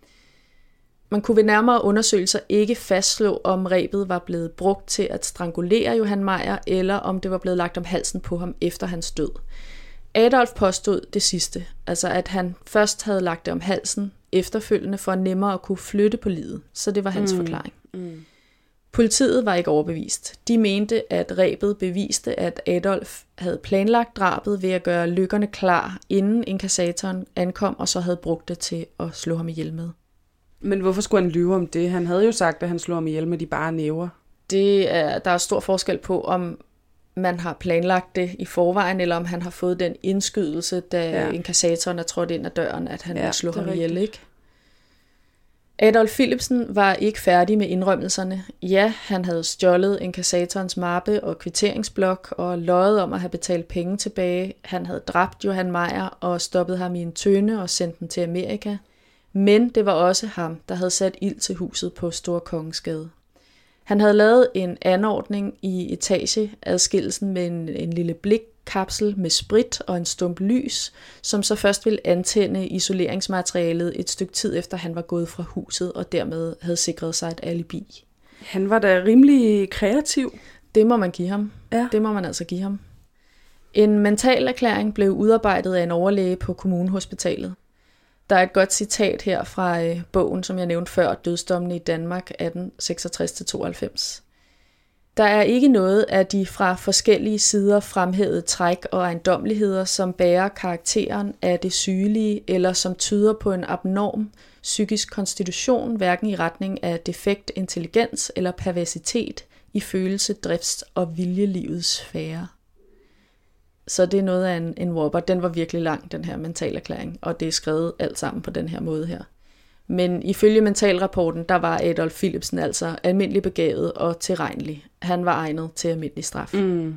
Man kunne ved nærmere undersøgelser ikke fastslå, om rebet var blevet brugt til at strangulere Johan Meyer, eller om det var blevet lagt om halsen på ham efter hans død. Adolf påstod det sidste, altså at han først havde lagt det om halsen efterfølgende for nemmere at kunne flytte på liget, så det var hans mm. forklaring. Mm. Politiet var ikke overbevist. De mente, at rebet beviste, at Adolf havde planlagt drabet ved at gøre lykkerne klar, inden inkassatoren ankom, og så havde brugt det til at slå ham ihjel med. Men hvorfor skulle han lyve om det? Han havde jo sagt, at han slog ham ihjel med de bare næver. Det er, der er stor forskel på, om man har planlagt det i forvejen, eller om han har fået den indskydelse, da ja. inkassatoren er trådt ind ad døren, at han ja, ville slå ham ihjel, ikke? Adolf Philipsen var ikke færdig med indrømmelserne. Ja, han havde stjålet inkassatorens mappe og kvitteringsblok og løjet om at have betalt penge tilbage. Han havde dræbt Johan Meyer og stoppet ham i en tønde og sendt den til Amerika. Men det var også ham, der havde sat ild til huset på Store Kongensgade. Han havde lavet en anordning i etageadskillelsen med en, en lille blikkapsel med sprit og en stump lys, som så først ville antænde isoleringsmaterialet et stykke tid efter han var gået fra huset og dermed havde sikret sig et alibi. Han var da rimelig kreativ. Det må man give ham. Ja. Det må man altså give ham. En mentalerklæring blev udarbejdet af en overlæge på kommunehospitalet. Der er et godt citat her fra øh, bogen, som jeg nævnte før, Dødsdommene i Danmark atten seksogtres til tooghalvfems. Der er ikke noget af de fra forskellige sider fremhævede træk og ejendommeligheder, som bærer karakteren af det sygelige, eller som tyder på en abnorm psykisk konstitution, hverken i retning af defekt intelligens eller perversitet i følelse, drifts- og viljelivets sfære. Så det er noget af en, en whopper. Den var virkelig lang, den her mentalerklæring, og det er skrevet alt sammen på den her måde her. Men ifølge mentalrapporten, der var Adolf Philipsen altså almindelig begavet og tilregnelig. Han var egnet til almindelig straf. Mm.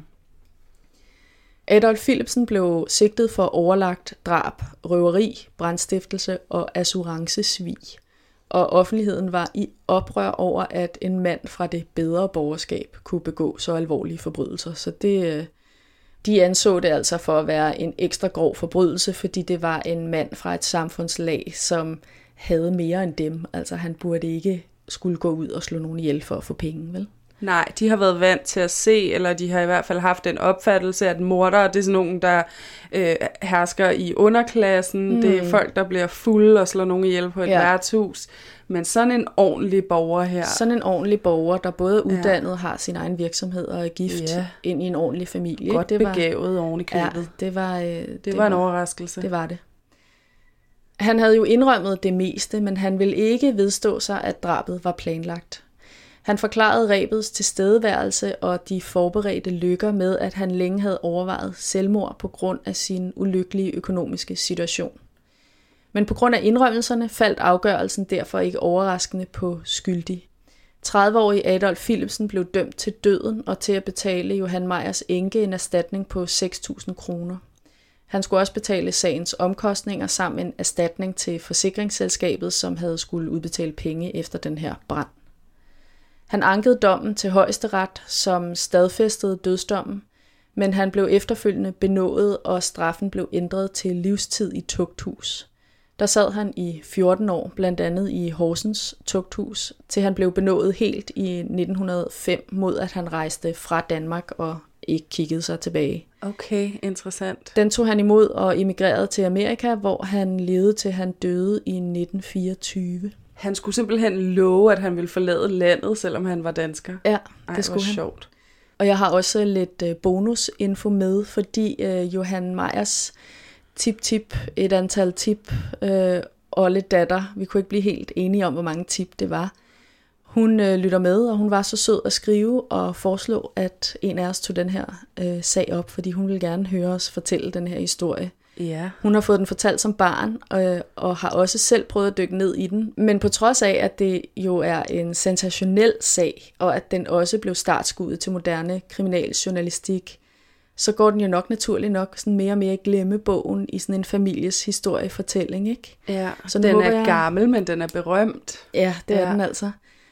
Adolf Philipsen blev sigtet for overlagt drab, røveri, brandstiftelse og assurancesvig. Og offentligheden var i oprør over, at en mand fra det bedre borgerskab kunne begå så alvorlige forbrydelser. Så det... De anså det altså for at være en ekstra grov forbrydelse, fordi det var en mand fra et samfundslag, som havde mere end dem. Altså han burde ikke skulle gå ud og slå nogen ihjel for at få penge, vel? Nej, de har været vant til at se, eller de har i hvert fald haft en opfattelse, at mordere, det er sådan nogen, der øh, hersker i underklassen. Mm. Det er folk, der bliver fulde og slår nogen ihjel på et ja. værtshus. Men sådan en ordentlig borger her. Sådan en ordentlig borger, der både er uddannet, ja. har sin egen virksomhed og er gift ja. ind i en ordentlig familie. Godt det var, begavet oven i købet. Ja, det var, øh, det, det var var en overraskelse. Det var det. Han havde jo indrømmet det meste, men han ville ikke vedstå sig, at drabet var planlagt. Han forklarede rebets tilstedeværelse og de forberedte lykker med, at han længe havde overvejet selvmord på grund af sin ulykkelige økonomiske situation. Men på grund af indrømmelserne faldt afgørelsen derfor ikke overraskende på skyldig. tredive-årige Adolf Philipsen blev dømt til døden og til at betale Johan Meyers enke en erstatning på seks tusind kroner. Han skulle også betale sagens omkostninger samt en erstatning til forsikringsselskabet, som havde skulle udbetale penge efter den her brand. Han ankede dommen til højesteret, som stadfæstede dødsdommen, men han blev efterfølgende benådet, og straffen blev ændret til livstid i tugthus. Der sad han i fjorten år, blandt andet i Horsens tugthus, til han blev benådet helt i nitten hundrede og fem, mod at han rejste fra Danmark og ikke kiggede sig tilbage. Okay, interessant. Den tog han imod og emigrerede til Amerika, hvor han levede til han døde i nitten fireogtyve. Han skulle simpelthen love, at han ville forlade landet, selvom han var dansker. Ja, det Ej, skulle han. Sjovt. Og jeg har også lidt øh, bonusinfo med, fordi øh, Johan Meyers tip-tip, et antal tip, øh, og lidt datter, vi kunne ikke blive helt enige om, hvor mange tip det var. Hun øh, lytter med, og hun var så sød at skrive og foreslå, at en af os tog den her øh, sag op, fordi hun ville gerne høre os fortælle den her historie. Ja. Hun har fået den fortalt som barn, øh, og har også selv prøvet at dykke ned i den. Men på trods af, at det jo er en sensationel sag, og at den også blev startskuddet til moderne kriminaljournalistik, så går den jo nok naturligt nok sådan mere og mere i glemmebogen i sådan en families historiefortælling, ikke? Ja, så den er jeg... gammel, men den er berømt. Ja, det ja. er den altså.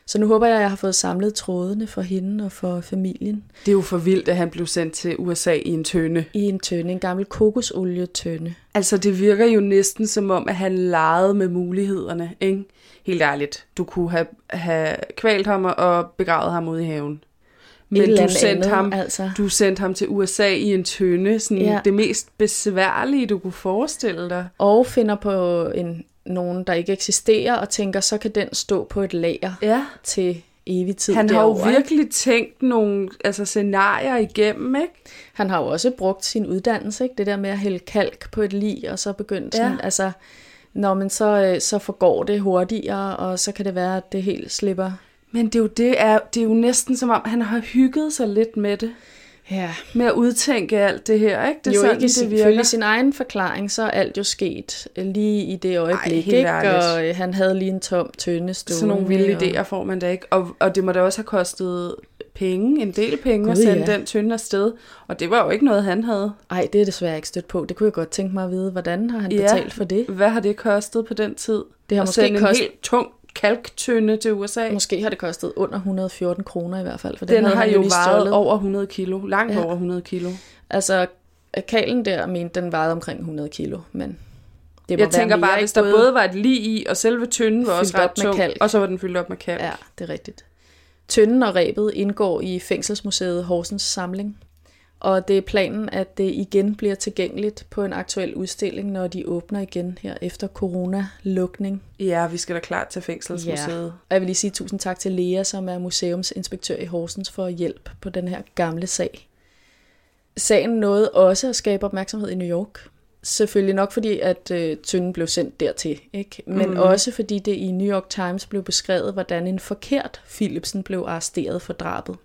Så nu håber jeg, at jeg har fået samlet trådene for hende og for familien. Det er jo for vildt, at han blev sendt til U S A i en tønde. I en tønde, en gammel kokosoljetønde. Altså, det virker jo næsten som om, at han legede med mulighederne, ikke? Helt ærligt. Du kunne have, have kvalt ham og begravet ham ude i haven. Men du sendte, andet, ham, altså. du sendte ham til U S A i en tønde. Sådan ja. Det mest besværlige, du kunne forestille dig. Og finder på en, nogen, der ikke eksisterer, og tænker, så kan den stå på et lager ja. Til evig tid. Han derovre, har jo virkelig ikke? tænkt nogle altså, scenarier igennem, ikke? Han har jo også brugt sin uddannelse, ikke? Det der med at hælde kalk på et lig, og så begyndt sådan, ja. altså, når man så, så forgår det hurtigere, og så kan det være, at det helt slipper. Men det er jo, det er, det er jo næsten som om, han har hygget sig lidt med det. Ja. Med at udtænke alt det her, ikke? Det er jo sådan, ikke det virker. Ifølge sin egen forklaring, så er alt jo sket lige i det øjeblik, Ej, ikke? Og han havde lige en tom tønde stående. Sådan nogle vilde og... idéer får man da ikke. Og, og det må da også have kostet penge, en del penge, God, at sende ja. Den tønde afsted. Og det var jo ikke noget, han havde. Nej, det er desværre ikke stødt på. Det kunne jeg godt tænke mig at vide. Hvordan har han ja. Betalt for det? Hvad har det kostet på den tid? Det har at måske kost... en helt tung kalktønde til U S A. Måske har det kostet under et hundrede og fjorten kroner i hvert fald. For den, den havde har jo vejet over hundrede kilo. Langt ja. Over hundrede kilo. Altså, kalen der mente, den vejede omkring hundrede kilo, men det jeg tænker bare, hvis der både var et lig i, og selve tønden var også ret tung, og så var den fyldt op med kalk. Ja, det er rigtigt. Tønden og rebet indgår i Fængselsmuseet Horsens samling, og det er planen, at det igen bliver tilgængeligt på en aktuel udstilling, når de åbner igen her efter corona-lukning. Ja, vi skal da klart til Fængselsmuseet. Ja. Og jeg vil lige sige tusind tak til Lea, som er museumsinspektør i Horsens, for hjælp på den her gamle sag. Sagen nåede også at skabe opmærksomhed i New York. Selvfølgelig nok fordi, at øh, tønden blev sendt dertil, ikke? Men mm. også fordi det i New York Times blev beskrevet, hvordan en forkert Philipsen blev arresteret for drabet.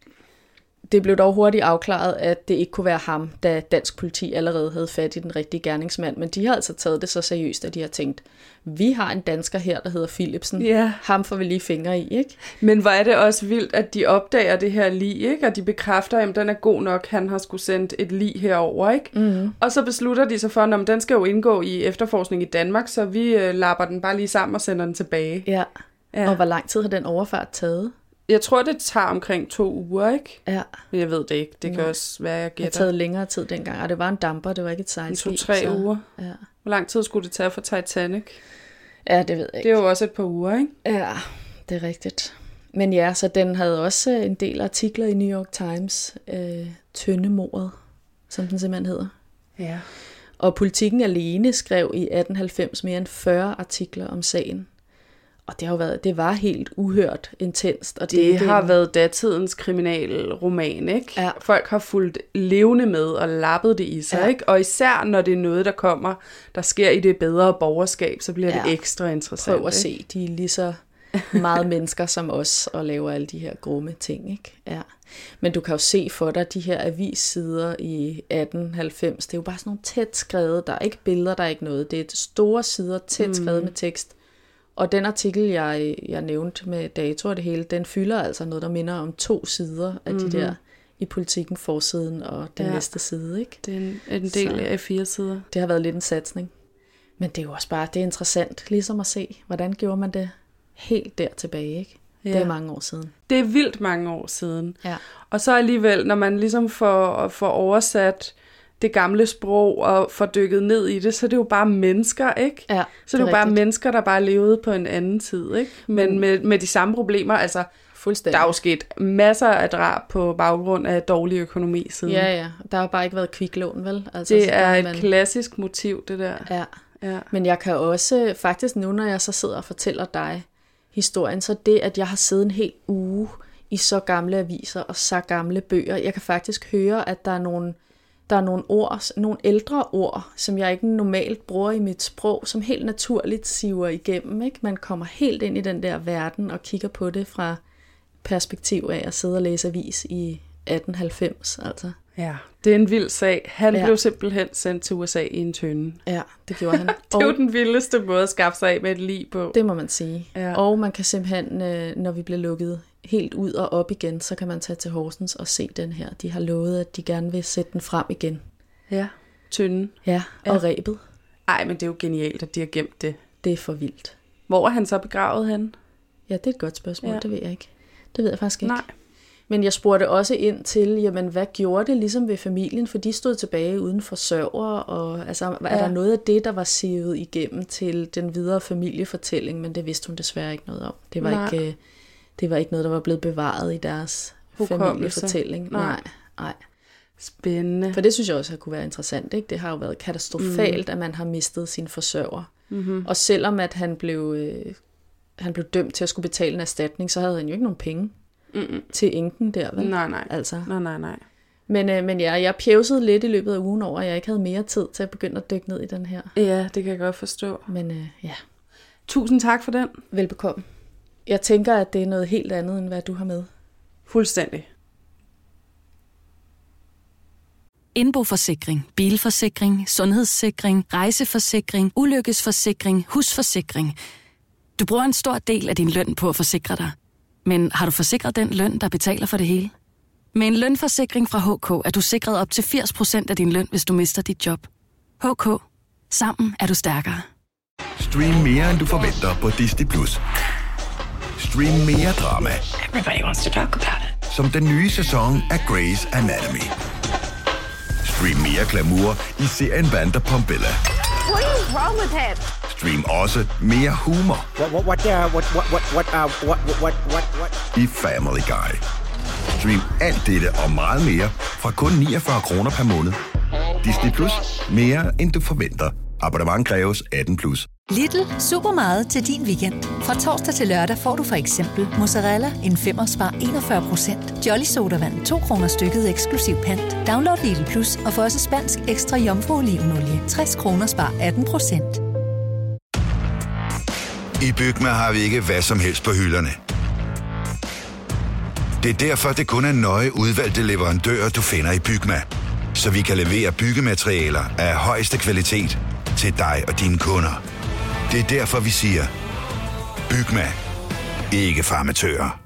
Det blev dog hurtigt afklaret, at det ikke kunne være ham, da dansk politi allerede havde fat i den rigtige gerningsmand. Men de har altså taget det så seriøst, at de har tænkt, vi har en dansker her, der hedder Philipsen. Yeah. Ham får vi lige fingre i, ikke? Men hvor er det også vildt, at de opdager det her lig, ikke? Og de bekræfter, at den er god nok, han har skulle sendt et lig herover, ikke? Mm. Og så beslutter de sig for, at den skal jo indgå i efterforskning i Danmark, så vi øh, lapper den bare lige sammen og sender den tilbage. Ja. ja, og hvor lang tid har den overfart taget? Jeg tror, det tager omkring to uger, ikke? Ja. Men jeg ved det ikke. Det kan ja. Også være, jeg gætter. Det har taget længere tid dengang, og det var en damper, det var ikke et sejlskib. To-tre så... uger. Ja. Hvor lang tid skulle det tage for Titanic? Ja, det ved jeg ikke. Det er jo også et par uger, ikke? Ja, det er rigtigt. Men ja, så den havde også en del artikler i New York Times. Øh, Tøndemordet, som den simpelthen hedder. Ja. Og Politikken alene skrev i atten halvfems mere end fyrre artikler om sagen. Og det har jo været, det var helt uhørt intenst. Og det, det har den... været datidens kriminalroman, ikke? Ja. Folk har fulgt levende med og lappet det i sig, ja. Ikke? Og især når det er noget, der kommer, der sker i det bedre borgerskab, så bliver ja. Det ekstra interessant. Prøv at se, de er lige så meget mennesker som os, og laver alle de her grumme ting, ikke? Ja. Men du kan jo se for dig de her avissider i atten halvfems. Det er jo bare sådan nogle tæt skrevet, der er ikke billeder, der er ikke noget. Det er store sider, tæt skrevet mm. med tekst. Og den artikel, jeg, jeg nævnte med dato og det hele, den fylder altså noget, der minder om to sider af mm-hmm. de der i Politikken forsiden og den ja. Næste side, ikke? Det er en, en del Så, af fire sider. Det har været lidt en satsning. Men det er jo også bare, det er interessant ligesom at se, hvordan gjorde man det helt der tilbage, ikke? Ja. Det er mange år siden. Det er vildt mange år siden. Ja. Og så alligevel, når man ligesom får, får oversat det gamle sprog og får dykket ned i det, så det er jo bare mennesker, ikke? Ja, så det er jo bare mennesker, der bare levede på en anden tid, ikke? Men mm. med, med de samme problemer, altså der er jo sket masser af drab på baggrund af dårlig økonomi siden. Ja, ja. Der har bare ikke været kviklån, vel? Altså, det er et man... klassisk motiv, det der. Ja. ja. Men jeg kan også, faktisk nu, når jeg så sidder og fortæller dig historien, så det, at jeg har siddet en hel uge i så gamle aviser og så gamle bøger, jeg kan faktisk høre, at der er nogle Der er nogle ord, nogle ældre ord, som jeg ikke normalt bruger i mit sprog, som helt naturligt siver igennem, ikke? Man kommer helt ind i den der verden og kigger på det fra perspektiv af at sidde og læse avis i atten halvfems, altså. Ja, det er en vild sag. Han ja. Blev simpelthen sendt til U S A i en tønde. Ja, det gjorde han. Det er jo den vildeste måde at skaffe sig af med et lig på. Det må man sige. Ja. Og man kan simpelthen, når vi bliver lukket helt ud og op igen, så kan man tage til Horsens og se den her. De har lovet, at de gerne vil sætte den frem igen. Ja, tønden. Ja, og ja. Rebet. Ej, men det er jo genialt, at de har gemt det. Det er for vildt. Hvor er han så begravet hen? Ja, det er et godt spørgsmål, ja. Det ved jeg ikke. Det ved jeg faktisk ikke. Nej. Men jeg spurgte også ind til, jamen, hvad gjorde det ligesom ved familien? For de stod tilbage uden forsørger, og altså, er ja. der noget af det, der var sivet igennem til den videre familiefortælling? Men det vidste hun desværre ikke noget om. Det var, ikke, det var ikke noget, der var blevet bevaret i deres Hukommelse. familiefortælling. Nej. Nej, nej. Spændende. For det synes jeg også kunne være interessant. Ikke? Det har jo været katastrofalt, mm. at man har mistet sin forsørger. Mm-hmm. Og selvom at han blev, øh, han blev dømt til at skulle betale en erstatning, så havde han jo ikke nogen penge. Mm-mm. Til enken der, vel? Nej, nej. Altså. Nej, nej, nej. Men, øh, men ja, jeg pjevsede lidt i løbet af ugen over, at jeg ikke havde mere tid til at begynde at dykke ned i den her. Ja, det kan jeg godt forstå. Men øh, ja. Tusind tak for den. Velbekomme. Jeg tænker, at det er noget helt andet, end hvad du har med. Fuldstændig. Indboforsikring, bilforsikring, sundhedssikring, rejseforsikring, ulykkesforsikring, husforsikring. Du bruger en stor del af din løn på at forsikre dig. Men har du forsikret den løn, der betaler for det hele? Med en lønforsikring fra H K er du sikret op til firs procent af din løn, hvis du mister dit job. H K. Sammen er du stærkere. Stream mere, end du forventer på Disney plus. Stream mere drama. Everybody wants to talk about it. Som den nye sæson af Grey's Anatomy. Stream mere glamour i serien Vanderpump-Bella. What is wrong with him? Stream også mere humor. What what what uh, what what what what uh, what what what what i Family Guy. Stream alt dette og meget mere fra kun niogfyrre kroner per måned. Disney plus. Mere end du forventer. Abonnement kræves atten plus. Lidl. Super meget til din weekend. Fra torsdag til lørdag får du for eksempel mozzarella en femmer spar enogfyrre procent. Jolly Sodavand to kroner stykket eksklusiv pant. Download Lidl plus og få også spansk ekstra jomfru-olivenolie tres kroner spar atten procent. I Bygma har vi ikke hvad som helst på hylderne. Det er derfor, det kun er nøje udvalgte leverandører, du finder i Bygma. Så vi kan levere byggematerialer af højeste kvalitet til dig og dine kunder. Det er derfor, vi siger, Bygma. Ikke farmatører.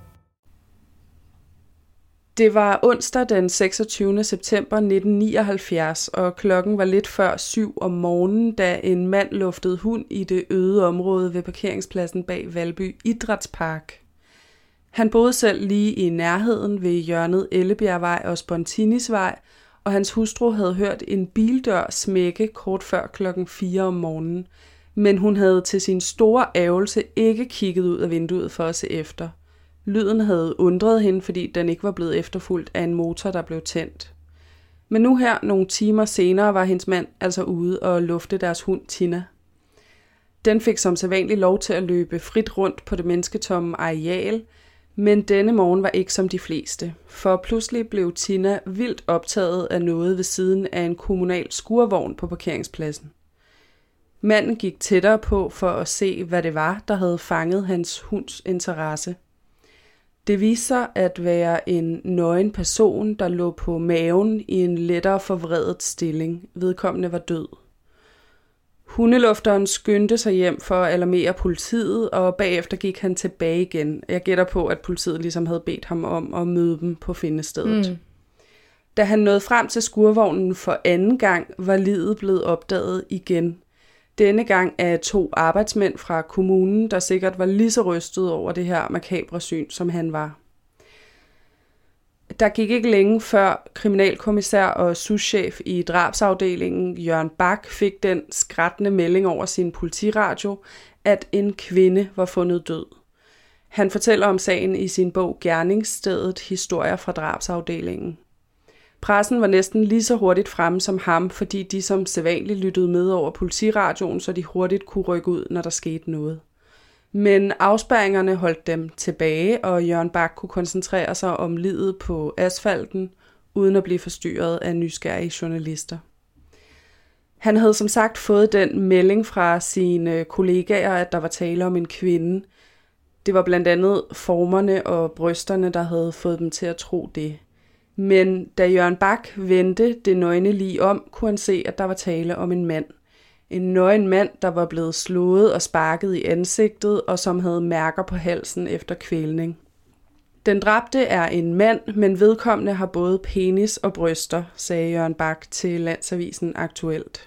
Det var onsdag den seksogtyvende september nitten nioghalvfjerds, og klokken var lidt før syv om morgenen, da en mand luftede hund i det øde område ved parkeringspladsen bag Valby Idrætspark. Han boede selv lige i nærheden ved hjørnet Ellebjergvej og Spontinisvej, og hans hustru havde hørt en bildør smække kort før klokken fire om morgenen, men hun havde til sin store ærgelse ikke kigget ud af vinduet for at se efter. Lyden havde undret hende, fordi den ikke var blevet efterfulgt af en motor, der blev tændt. Men nu her, nogle timer senere, var hendes mand altså ude og lufte deres hund Tina. Den fik som sædvanligt lov til at løbe frit rundt på det mennesketomme areal, men denne morgen var ikke som de fleste, for pludselig blev Tina vildt optaget af noget ved siden af en kommunal skurvogn på parkeringspladsen. Manden gik tættere på for at se, hvad det var, der havde fanget hans hunds interesse. Det viste sig at være en nøgen person, der lå på maven i en lettere forvredet stilling. Vedkommende var død. Hundelufteren skyndte sig hjem for at alarmere politiet, og bagefter gik han tilbage igen. Jeg gætter på, at politiet ligesom havde bedt ham om at møde dem på findestedet. Mm. Da han nåede frem til skurvognen for anden gang, var liget blevet opdaget igen. Denne gang af to arbejdsmænd fra kommunen, der sikkert var lige så rystet over det her makabre syn, som han var. Der gik ikke længe før kriminalkommissær og souschef i drabsafdelingen Jørgen Bak fik den skrættende melding over sin politiradio, at en kvinde var fundet død. Han fortæller om sagen i sin bog Gerningsstedet, historier fra drabsafdelingen. Pressen var næsten lige så hurtigt fremme som ham, fordi de som sædvanligt lyttede med over politiradioen, så de hurtigt kunne rykke ud, når der skete noget. Men afspærringerne holdt dem tilbage, og Jørgen Bak kunne koncentrere sig om livet på asfalten, uden at blive forstyrret af nysgerrige journalister. Han havde som sagt fået den melding fra sine kollegaer, at der var tale om en kvinde. Det var blandt andet formerne og brysterne, der havde fået dem til at tro det. Men da Jørgen Bak vendte det nøgne lig om, kunne han se, at der var tale om en mand. En nøgen mand, der var blevet slået og sparket i ansigtet, og som havde mærker på halsen efter kvælning. Den dræbte er en mand, men vedkommende har både penis og bryster, sagde Jørgen Bak til Landsavisen Aktuelt.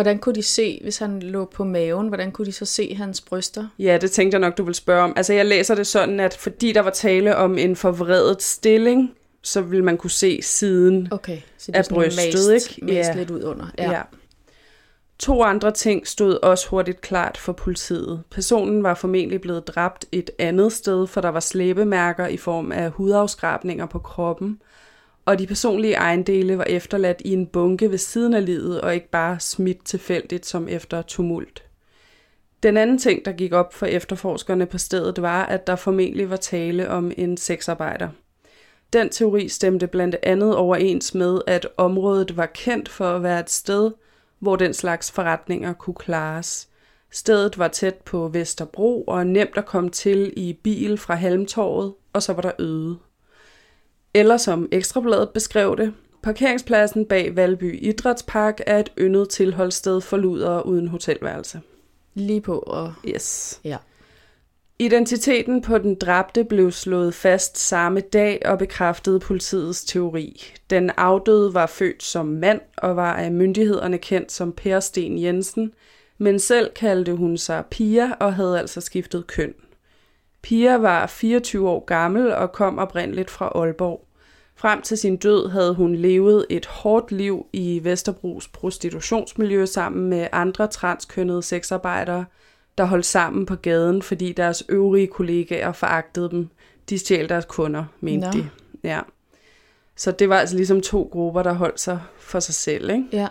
Hvordan kunne de se, hvis han lå på maven, hvordan kunne de så se hans bryster? Ja, det tænkte jeg nok, du vil spørge om. Altså, jeg læser det sådan, at fordi der var tale om en forvredet stilling, så ville man kunne se siden okay, så det af brystet, mast, ikke? Mast ja. lidt ud under. Ja. ja. To andre ting stod også hurtigt klart for politiet. Personen var formentlig blevet dræbt et andet sted, for der var slæbemærker i form af hudafskrabninger på kroppen, og de personlige ejendele var efterladt i en bunke ved siden af liget, og ikke bare smidt tilfældigt som efter tumult. Den anden ting, der gik op for efterforskerne på stedet, var, at der formentlig var tale om en sexarbejder. Den teori stemte blandt andet overens med, at området var kendt for at være et sted, hvor den slags forretninger kunne klares. Stedet var tæt på Vesterbro og nemt at komme til i bil fra Halmtorvet, og så var der øde. Eller som Ekstrabladet beskrev det, parkeringspladsen bag Valby Idrætspark er et yndet tilholdssted for ludere uden hotelværelse. Lige på og... Yes. Ja. Identiteten på den dræbte blev slået fast samme dag og bekræftede politiets teori. Den afdøde var født som mand og var af myndighederne kendt som Per Sten Jensen, men selv kaldte hun sig Pia og havde altså skiftet køn. Pia var fireogtyve år gammel og kom oprindeligt fra Aalborg. Frem til sin død havde hun levet et hårdt liv i Vesterbros prostitutionsmiljø sammen med andre transkønnede sexarbejdere, der holdt sammen på gaden, fordi deres øvrige kollegaer foragtede dem. De stjal deres kunder, mente no. de. Ja. Så det var altså ligesom to grupper, der holdt sig for sig selv, ikke? Ja.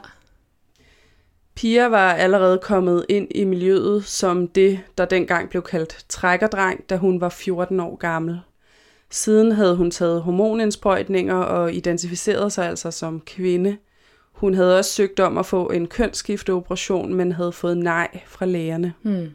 Pia var allerede kommet ind i miljøet som det, der dengang blev kaldt trækkerdreng, da hun var fjorten år gammel. Siden havde hun taget hormonindsprøjtninger og identificerede sig altså som kvinde. Hun havde også søgt om at få en kønsskifteoperation, men havde fået nej fra lægerne. Hmm.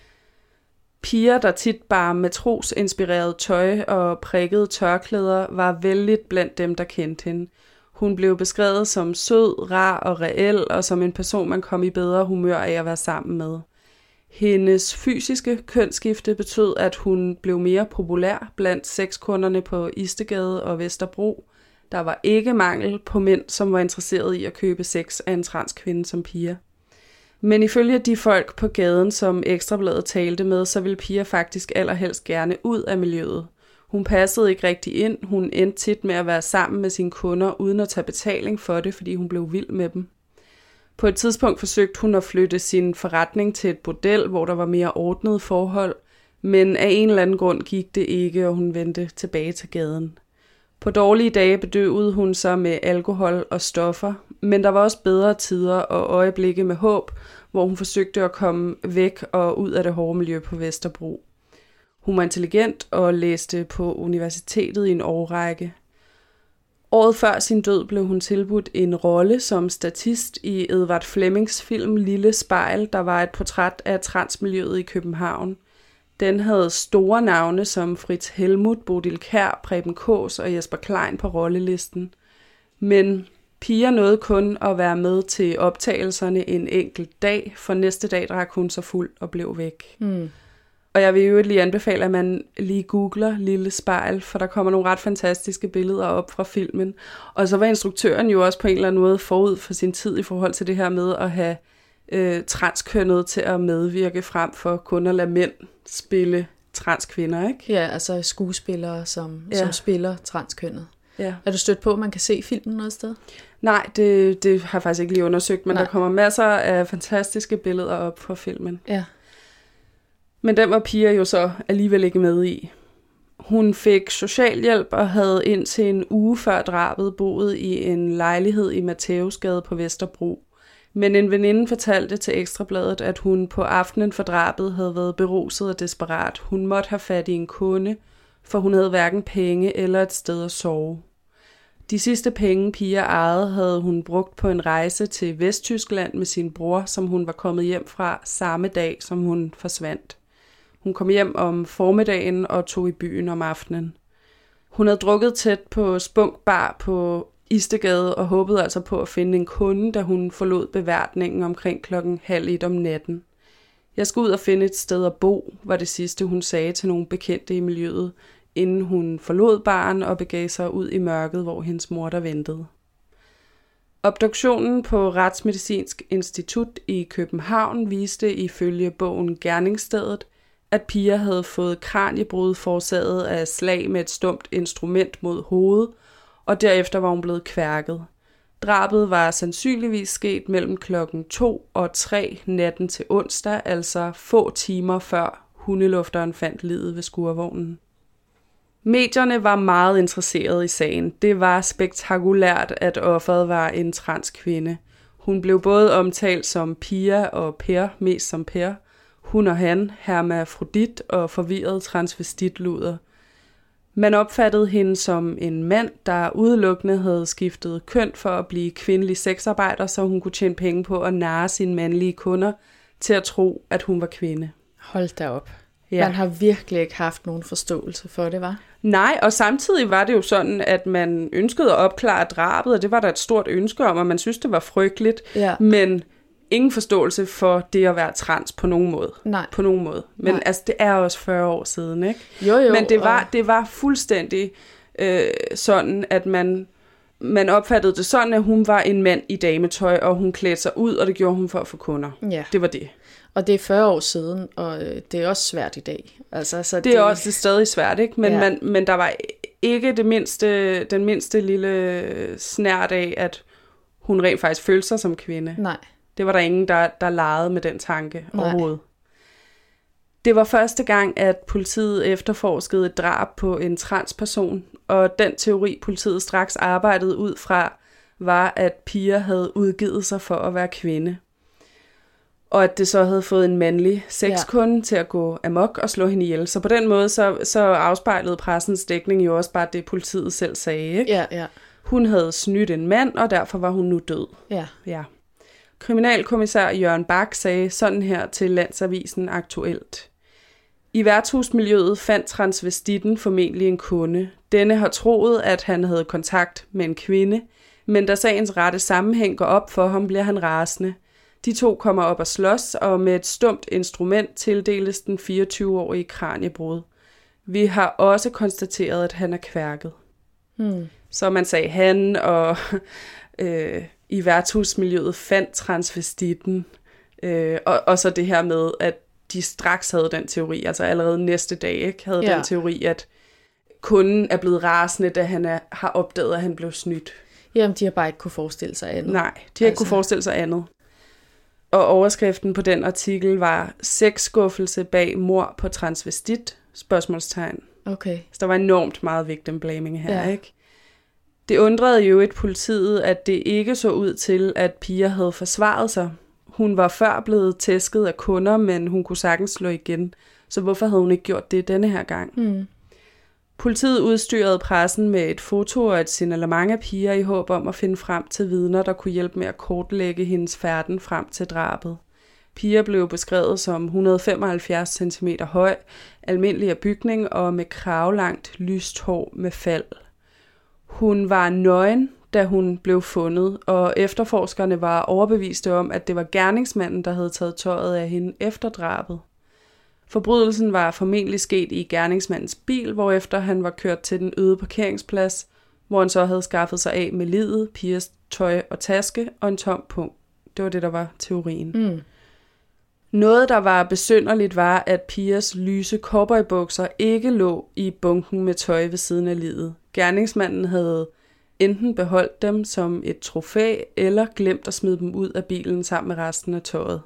Piger, der tit bar matrosinspireret tøj og prikkede tørklæder, var vældigt blandt dem, der kendte hende. Hun blev beskrevet som sød, rar og reel, og som en person, man kom i bedre humør af at være sammen med. Hendes fysiske kønsskifte betød, at hun blev mere populær blandt sexkunderne på Istegade og Vesterbro. Der var ikke mangel på mænd, som var interesseret i at købe sex af en transkvinde som Pia. Men ifølge de folk på gaden, som Ekstrabladet talte med, så ville Pia faktisk allerhelst gerne ud af miljøet. Hun passede ikke rigtig ind. Hun endte tit med at være sammen med sine kunder, uden at tage betaling for det, fordi hun blev vild med dem. På et tidspunkt forsøgte hun at flytte sin forretning til et bordel, hvor der var mere ordnede forhold, men af en eller anden grund gik det ikke, og hun vendte tilbage til gaden. På dårlige dage bedøvede hun sig med alkohol og stoffer, men der var også bedre tider og øjeblikke med håb, hvor hun forsøgte at komme væk og ud af det hårde miljø på Vesterbro. Hun var intelligent og læste på universitetet i en årrække. Året før sin død blev hun tilbudt en rolle som statist i Edvard Flemings film Lille Spejl, der var et portræt af transmiljøet i København. Den havde store navne som Fritz Helmuth, Bodil Kjær, Preben Kaas og Jesper Klein på rollelisten. Men Pia nåede kun at være med til optagelserne en enkelt dag, for næste dag drak hun sig fuld og blev væk. Mm. Og jeg vil jo lige anbefale, at man lige googler Lille Spejl, for der kommer nogle ret fantastiske billeder op fra filmen. Og så var instruktøren jo også på en eller anden måde forud for sin tid i forhold til det her med at have øh, transkønnet til at medvirke frem for kun at lade mænd spille transkvinder, ikke? Ja, altså skuespillere, som, ja. som spiller transkønnet. Ja. Er du stødt på, at man kan se filmen noget sted? Nej, det, det har jeg faktisk ikke lige undersøgt, men Nej. der kommer masser af fantastiske billeder op fra filmen. Ja. Men den var Pia jo så alligevel ikke med i. Hun fik socialhjælp og havde indtil en uge før drabet boet i en lejlighed i Matthæusgade på Vesterbro. Men en veninde fortalte til Ekstrabladet, at hun på aftenen for drabet havde været beruset og desperat. Hun måtte have fat i en kunde, for hun havde hverken penge eller et sted at sove. De sidste penge, Pia ejede, havde hun brugt på en rejse til Vesttyskland med sin bror, som hun var kommet hjem fra samme dag, som hun forsvandt. Hun kom hjem om formiddagen og tog i byen om aftenen. Hun havde drukket tæt på Spunk Bar på Istegade og håbede altså på at finde en kunde, da hun forlod beværtningen omkring klokken halv et om natten. Jeg skal ud og finde et sted at bo, var det sidste, hun sagde til nogle bekendte i miljøet, inden hun forlod baren og begav sig ud i mørket, hvor hendes mor der ventede. Obduktionen på Retsmedicinsk Institut i København viste ifølge bogen Gerningsstedet, at Pia havde fået kraniebrud forårsaget af slag med et stumt instrument mod hovedet, og derefter var hun blevet kværket. Drabet var sandsynligvis sket mellem klokken to og tre natten til onsdag, altså få timer før hundelufteren fandt liget ved skurvognen. Medierne var meget interesserede i sagen. Det var spektakulært, at offeret var en transkvinde. Hun blev både omtalt som Pia og Per, mest som Per. Hun og han, hermafrodit og forvirret transvestitluder. Man opfattede hende som en mand, der udelukkende havde skiftet køn for at blive kvindelig sexarbejder, så hun kunne tjene penge på at narre sine mandlige kunder til at tro, at hun var kvinde. Hold da op. Ja. Man har virkelig ikke haft nogen forståelse for det, var? Nej, og samtidig var det jo sådan, at man ønskede at opklare drabet, og det var der et stort ønske om, og man synes, det var frygteligt, Ja. men ingen forståelse for det at være trans på nogen måde. Nej. På nogen måde. Men Nej. altså, det er også fyrre år siden, ikke? Jo, jo. Men det var, og- det var fuldstændig øh, sådan, at man, man opfattede det sådan, at hun var en mand i dametøj, og hun klædte sig ud, og det gjorde hun for at få kunder. Ja. Det var det. Og det er fyrre år siden, og øh, det er også svært i dag. Altså, så Det er også det er stadig svært, ikke? Men, Ja. man, men der var ikke det mindste, den mindste lille snært af, at hun rent faktisk følte sig som kvinde. Nej. Det var der ingen, der, der legede med den tanke Nej. overhovedet. Det var første gang, at politiet efterforskede et drab på en transperson, og den teori, politiet straks arbejdede ud fra, var, at Pia havde udgivet sig for at være kvinde. Og at det så havde fået en mandlig sexkunde ja. til at gå amok og slå hende ihjel. Så på den måde, så, så afspejlede pressens dækning jo også bare det, politiet selv sagde. Ikke? Ja, ja. Hun havde snydt en mand, og derfor var hun nu død. Ja. Ja. Kriminalkommissær Jørgen Bak sagde sådan her til Landsavisen Aktuelt. I værtshusmiljøet fandt transvestitten formentlig en kunde. Denne har troet, at han havde kontakt med en kvinde, men da sagens rette sammenhæng går op for ham, bliver han rasende. De to kommer op og slås, og med et stumt instrument tildeles den fireogtyve-årige kraniebrud. Vi har også konstateret, at han er kværket. Hmm. Så man sagde han, og øh, i værtshusmiljøet fandt transvestitten. Øh, og, og så det her med, at de straks havde den teori, altså allerede næste dag, ikke, havde Ja. den teori, at kunden er blevet rasende, da han er, har opdaget, at han blev snydt. Jamen, de har bare ikke kunne forestille sig andet. Nej, de har altså ikke kunne forestille sig andet. Og overskriften på den artikel var sexskuffelse bag mord på transvestit, spørgsmålstegn. Okay. Så der var enormt meget victim blaming her, Ja. ikke? Det undrede jo et politiet, at det ikke så ud til, at Pia havde forsvaret sig. Hun var før blevet tæsket af kunder, men hun kunne sagtens slå igen. Så hvorfor havde hun ikke gjort det denne her gang? Hmm. Politiet udstyrede pressen med et foto og et signalement af Pia i håb om at finde frem til vidner, der kunne hjælpe med at kortlægge hendes færden frem til drabet. Pia blev beskrevet som et hundrede og femoghalvfjerds centimeter høj, almindelig af bygning og med kravlangt lyst hår med fald. Hun var nøgen, da hun blev fundet, og efterforskerne var overbeviste om, at det var gerningsmanden, der havde taget tøjet af hende efter drabet. Forbrydelsen var formentlig sket i gerningsmandens bil, hvorefter han var kørt til den øde parkeringsplads, hvor han så havde skaffet sig af med liget, Pias tøj og taske og en tom pung. Det var det, der var teorien. Mm. Noget, der var besynderligt, var, at Pias lyse cowboybukser ikke lå i bunken med tøj ved siden af liget. Gerningsmanden havde enten beholdt dem som et trofæ, eller glemt at smide dem ud af bilen sammen med resten af tøjet.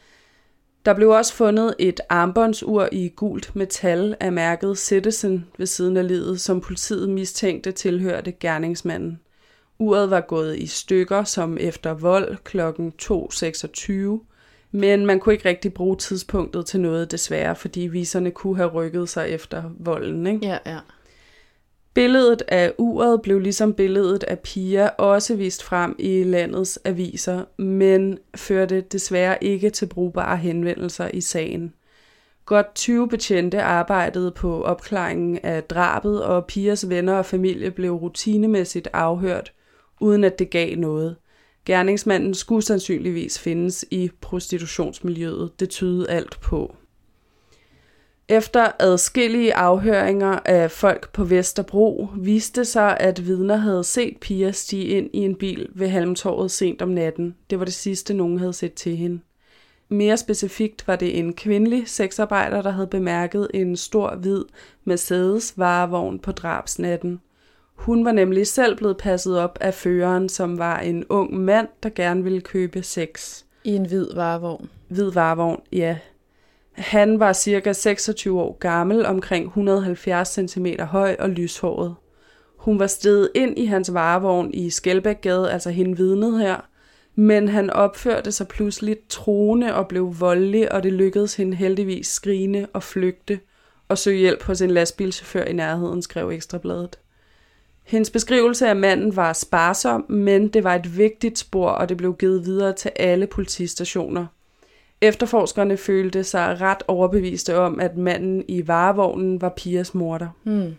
Der blev også fundet et armbåndsur i gult metal af mærket Citizen ved siden af liget, som politiet mistænkte tilhørte gerningsmanden. Uret var gået i stykker som efter vold klokken to seksogtyve, men man kunne ikke rigtig bruge tidspunktet til noget desværre, fordi viserne kunne have rykket sig efter volden, ikke? Ja, ja. Billedet af uret blev ligesom billedet af Pia også vist frem i landets aviser, men førte desværre ikke til brugbare henvendelser i sagen. Godt tyve betjente arbejdede på opklaringen af drabet, og Pias venner og familie blev rutinemæssigt afhørt, uden at det gav noget. Gerningsmanden skulle sandsynligvis findes i prostitutionsmiljøet, det tydede alt på. Efter adskillige afhøringer af folk på Vesterbro, viste sig, at vidner havde set Pia stige ind i en bil ved Halmtorvet sent om natten. Det var det sidste, nogen havde set til hende. Mere specifikt var det en kvindelig sexarbejder, der havde bemærket en stor hvid Mercedes varevogn på drabsnatten. Hun var nemlig selv blevet passet op af føreren, som var en ung mand, der gerne ville købe sex. I en hvid varevogn? Hvid varevogn, ja. Han var cirka seksogtyve år gammel, omkring et hundrede og halvfjerds centimeter høj og lyshåret. Hun var steget ind i hans varevogn i Skelbækgade, altså hende vidnet her, men han opførte sig pludselig truende og blev voldelig, og det lykkedes hende heldigvis skrigende og flygte og søge hjælp hos en lastbilchauffør i nærheden, skrev Ekstrabladet. Hendes beskrivelse af manden var sparsom, men det var et vigtigt spor, og det blev givet videre til alle politistationer. Efterforskerne følte sig ret overbeviste om, at manden i varevognen var Pias morder. Hmm.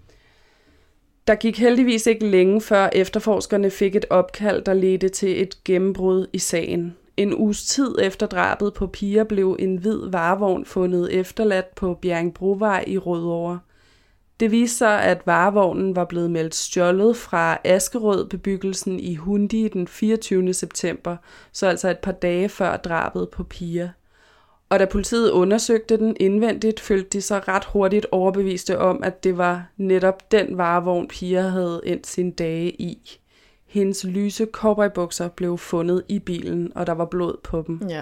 Der gik heldigvis ikke længe før efterforskerne fik et opkald, der ledte til et gennembrud i sagen. En uges tid efter drabet på Pia blev en hvid varevogn fundet efterladt på Bjerringbrovej i Rødovre. Det viste sig, at varevognen var blevet meldt stjålet fra Askerød-bebyggelsen i Hundi den fireogtyvende september, så altså et par dage før drabet på Pia. Og da politiet undersøgte den indvendigt, følte de sig ret hurtigt overbeviste om, at det var netop den varevogn, Pia havde endt sine dage i. Hendes lyse cowboybukser blev fundet i bilen, og der var blod på dem. Ja.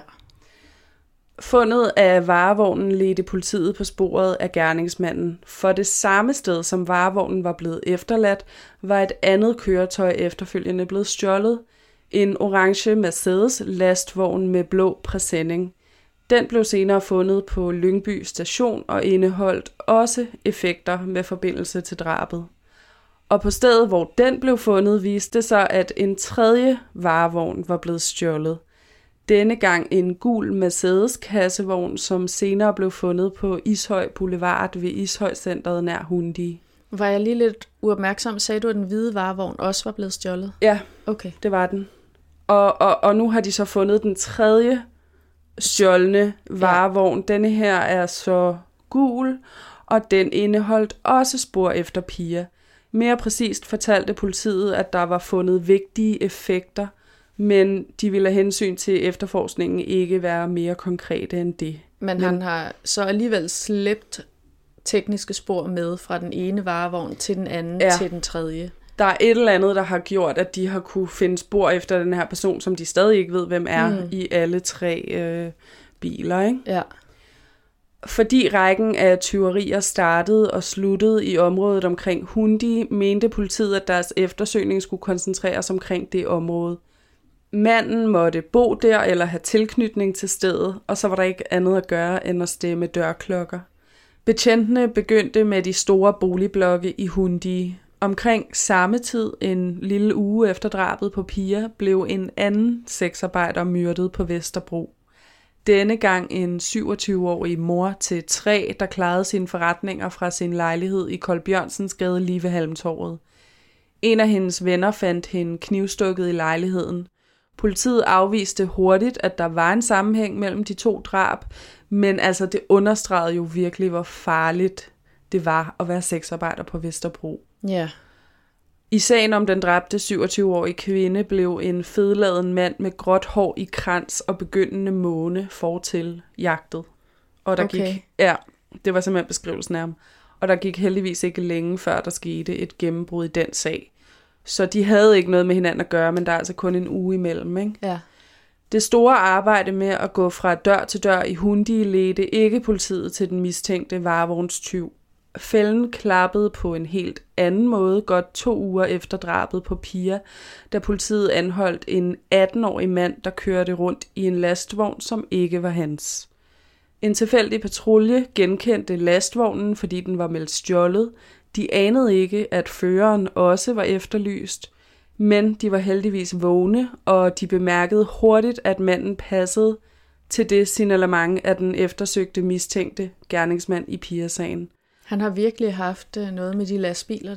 Fundet af varevognen ledte politiet på sporet af gerningsmanden. For det samme sted, som varevognen var blevet efterladt, var et andet køretøj efterfølgende blevet stjålet. En orange Mercedes lastvogn med blå præsending. Den blev senere fundet på Lyngby station og indeholdt også effekter med forbindelse til drabet. Og på stedet, hvor den blev fundet, viste det sig, at en tredje varevogn var blevet stjålet. Denne gang en gul Mercedes kassevogn, som senere blev fundet på Ishøj Boulevard ved Ishøj-centret nær Hundi. Var jeg lige lidt uopmærksom? Sagde du, at den hvide varevogn også var blevet stjålet? Ja, okay. Det var den. Og, og, og nu har de så fundet den tredje stjålne varevogn. Ja. Denne her er så gul, og den indeholdt også spor efter Pia. Mere præcist fortalte politiet, at der var fundet vigtige effekter, men de ville have hensyn til efterforskningen ikke være mere konkrete end det. Men, men han har så alligevel slæbt tekniske spor med fra den ene varevogn til den anden ja. til den tredje. Der er et eller andet, der har gjort, at de har kunne finde spor efter den her person, som de stadig ikke ved, hvem er mm. i alle tre øh, biler, ikke? Ja. Fordi rækken af tyverier startede og sluttede i området omkring Hundi, mente politiet, at deres eftersøgning skulle koncentreres omkring det område. Manden måtte bo der eller have tilknytning til stedet, og så var der ikke andet at gøre end at stemme dørklokker. Betjentene begyndte med de store boligblokke i Hundi. Omkring samme tid, en lille uge efter drabet på Pia, blev en anden sexarbejder myrdet på Vesterbro. Denne gang en syvogtyve-årig mor til tre, der klarede sine forretninger fra sin lejlighed i Kolbjørnsens Gade lige ved Halmtorvet. En af hendes venner fandt hende knivstukket i lejligheden. Politiet afviste hurtigt, at der var en sammenhæng mellem de to drab, men altså det understregede jo virkelig, hvor farligt det var at være sexarbejder på Vesterbro. Ja. I sagen om den dræbte syvogtyve-årige kvinde blev en fedladen mand med gråt hår i krans og begyndende måne fortil jagtet. Og der okay. gik, ja, det var simpelthen beskrivelsen af ham. Og der gik heldigvis ikke længe før der skete et gennembrud i den sag. Så de havde ikke noget med hinanden at gøre, men der er altså kun en uge imellem, ikke? Ja. Det store arbejde med at gå fra dør til dør i Hundi ledte ikke politiet til den mistænkte varevognstyv. Fælden klappede på en helt anden måde godt to uger efter drabet på Pia, da politiet anholdt en atten-årig mand, der kørte rundt i en lastvogn, som ikke var hans. En tilfældig patrulje genkendte lastvognen, fordi den var meldt stjålet. De anede ikke, at føreren også var efterlyst, men de var heldigvis vågne, og de bemærkede hurtigt, at manden passede til det signalement af den eftersøgte mistænkte gerningsmand i Pia-sagen. Han har virkelig haft noget med de lastbiler der.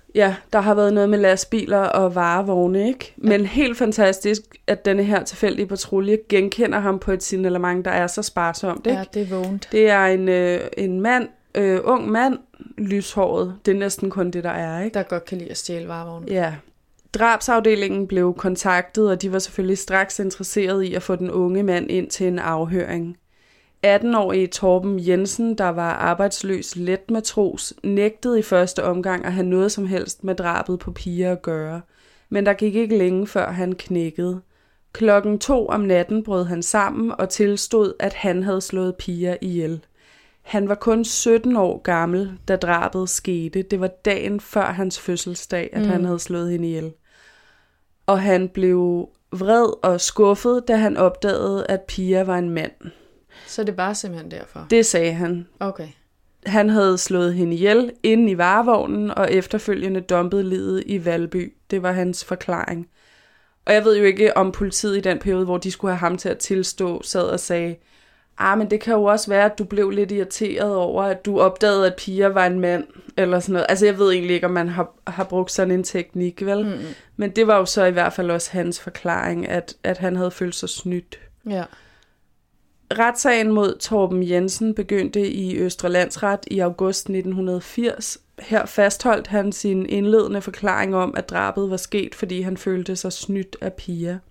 Ja, der har været noget med lastbiler og varevogne, ikke? Men helt fantastisk, at denne her tilfældige patrulje genkender ham på et signalement, der er så sparsomt, ikke? Ja, det er vågent. Det er en, øh, en mand, øh, ung mand, lyshåret. Det er næsten kun det, der er, ikke? Der godt kan lide at stjæle varevogne. Ja. Drabsafdelingen blev kontaktet, og de var selvfølgelig straks interesseret i at få den unge mand ind til en afhøring. atten-årige Torben Jensen, der var arbejdsløs letmatros, nægtede i første omgang at have noget som helst med drabet på Pia at gøre. Men der gik ikke længe før han knækkede. Klokken to om natten brød han sammen og tilstod, at han havde slået Pia ihjel. Han var kun sytten år gammel, da drabet skete. Det var dagen før hans fødselsdag, at mm. han havde slået hende ihjel. Og han blev vred og skuffet, da han opdagede, at Pia var en mand. Så det var simpelthen derfor? Det sagde han. Okay. Han havde slået hende ihjel inde i varevognen og efterfølgende dumpet liget i Valby. Det var hans forklaring. Og jeg ved jo ikke, om politiet i den periode, hvor de skulle have ham til at tilstå, sad og sagde, ah, men det kan jo også være, at du blev lidt irriteret over, at du opdagede, at Pia var en mand, eller sådan noget. Altså, jeg ved egentlig ikke, om man har, har brugt sådan en teknik, vel? Mm-hmm. Men det var jo så i hvert fald også hans forklaring, at, at han havde følt sig snydt. Ja. Retssagen mod Torben Jensen begyndte i Østre Landsret i august nitten firs. Her fastholdt han sin indledende forklaring om, at drabet var sket, fordi han følte sig snydt af Pia.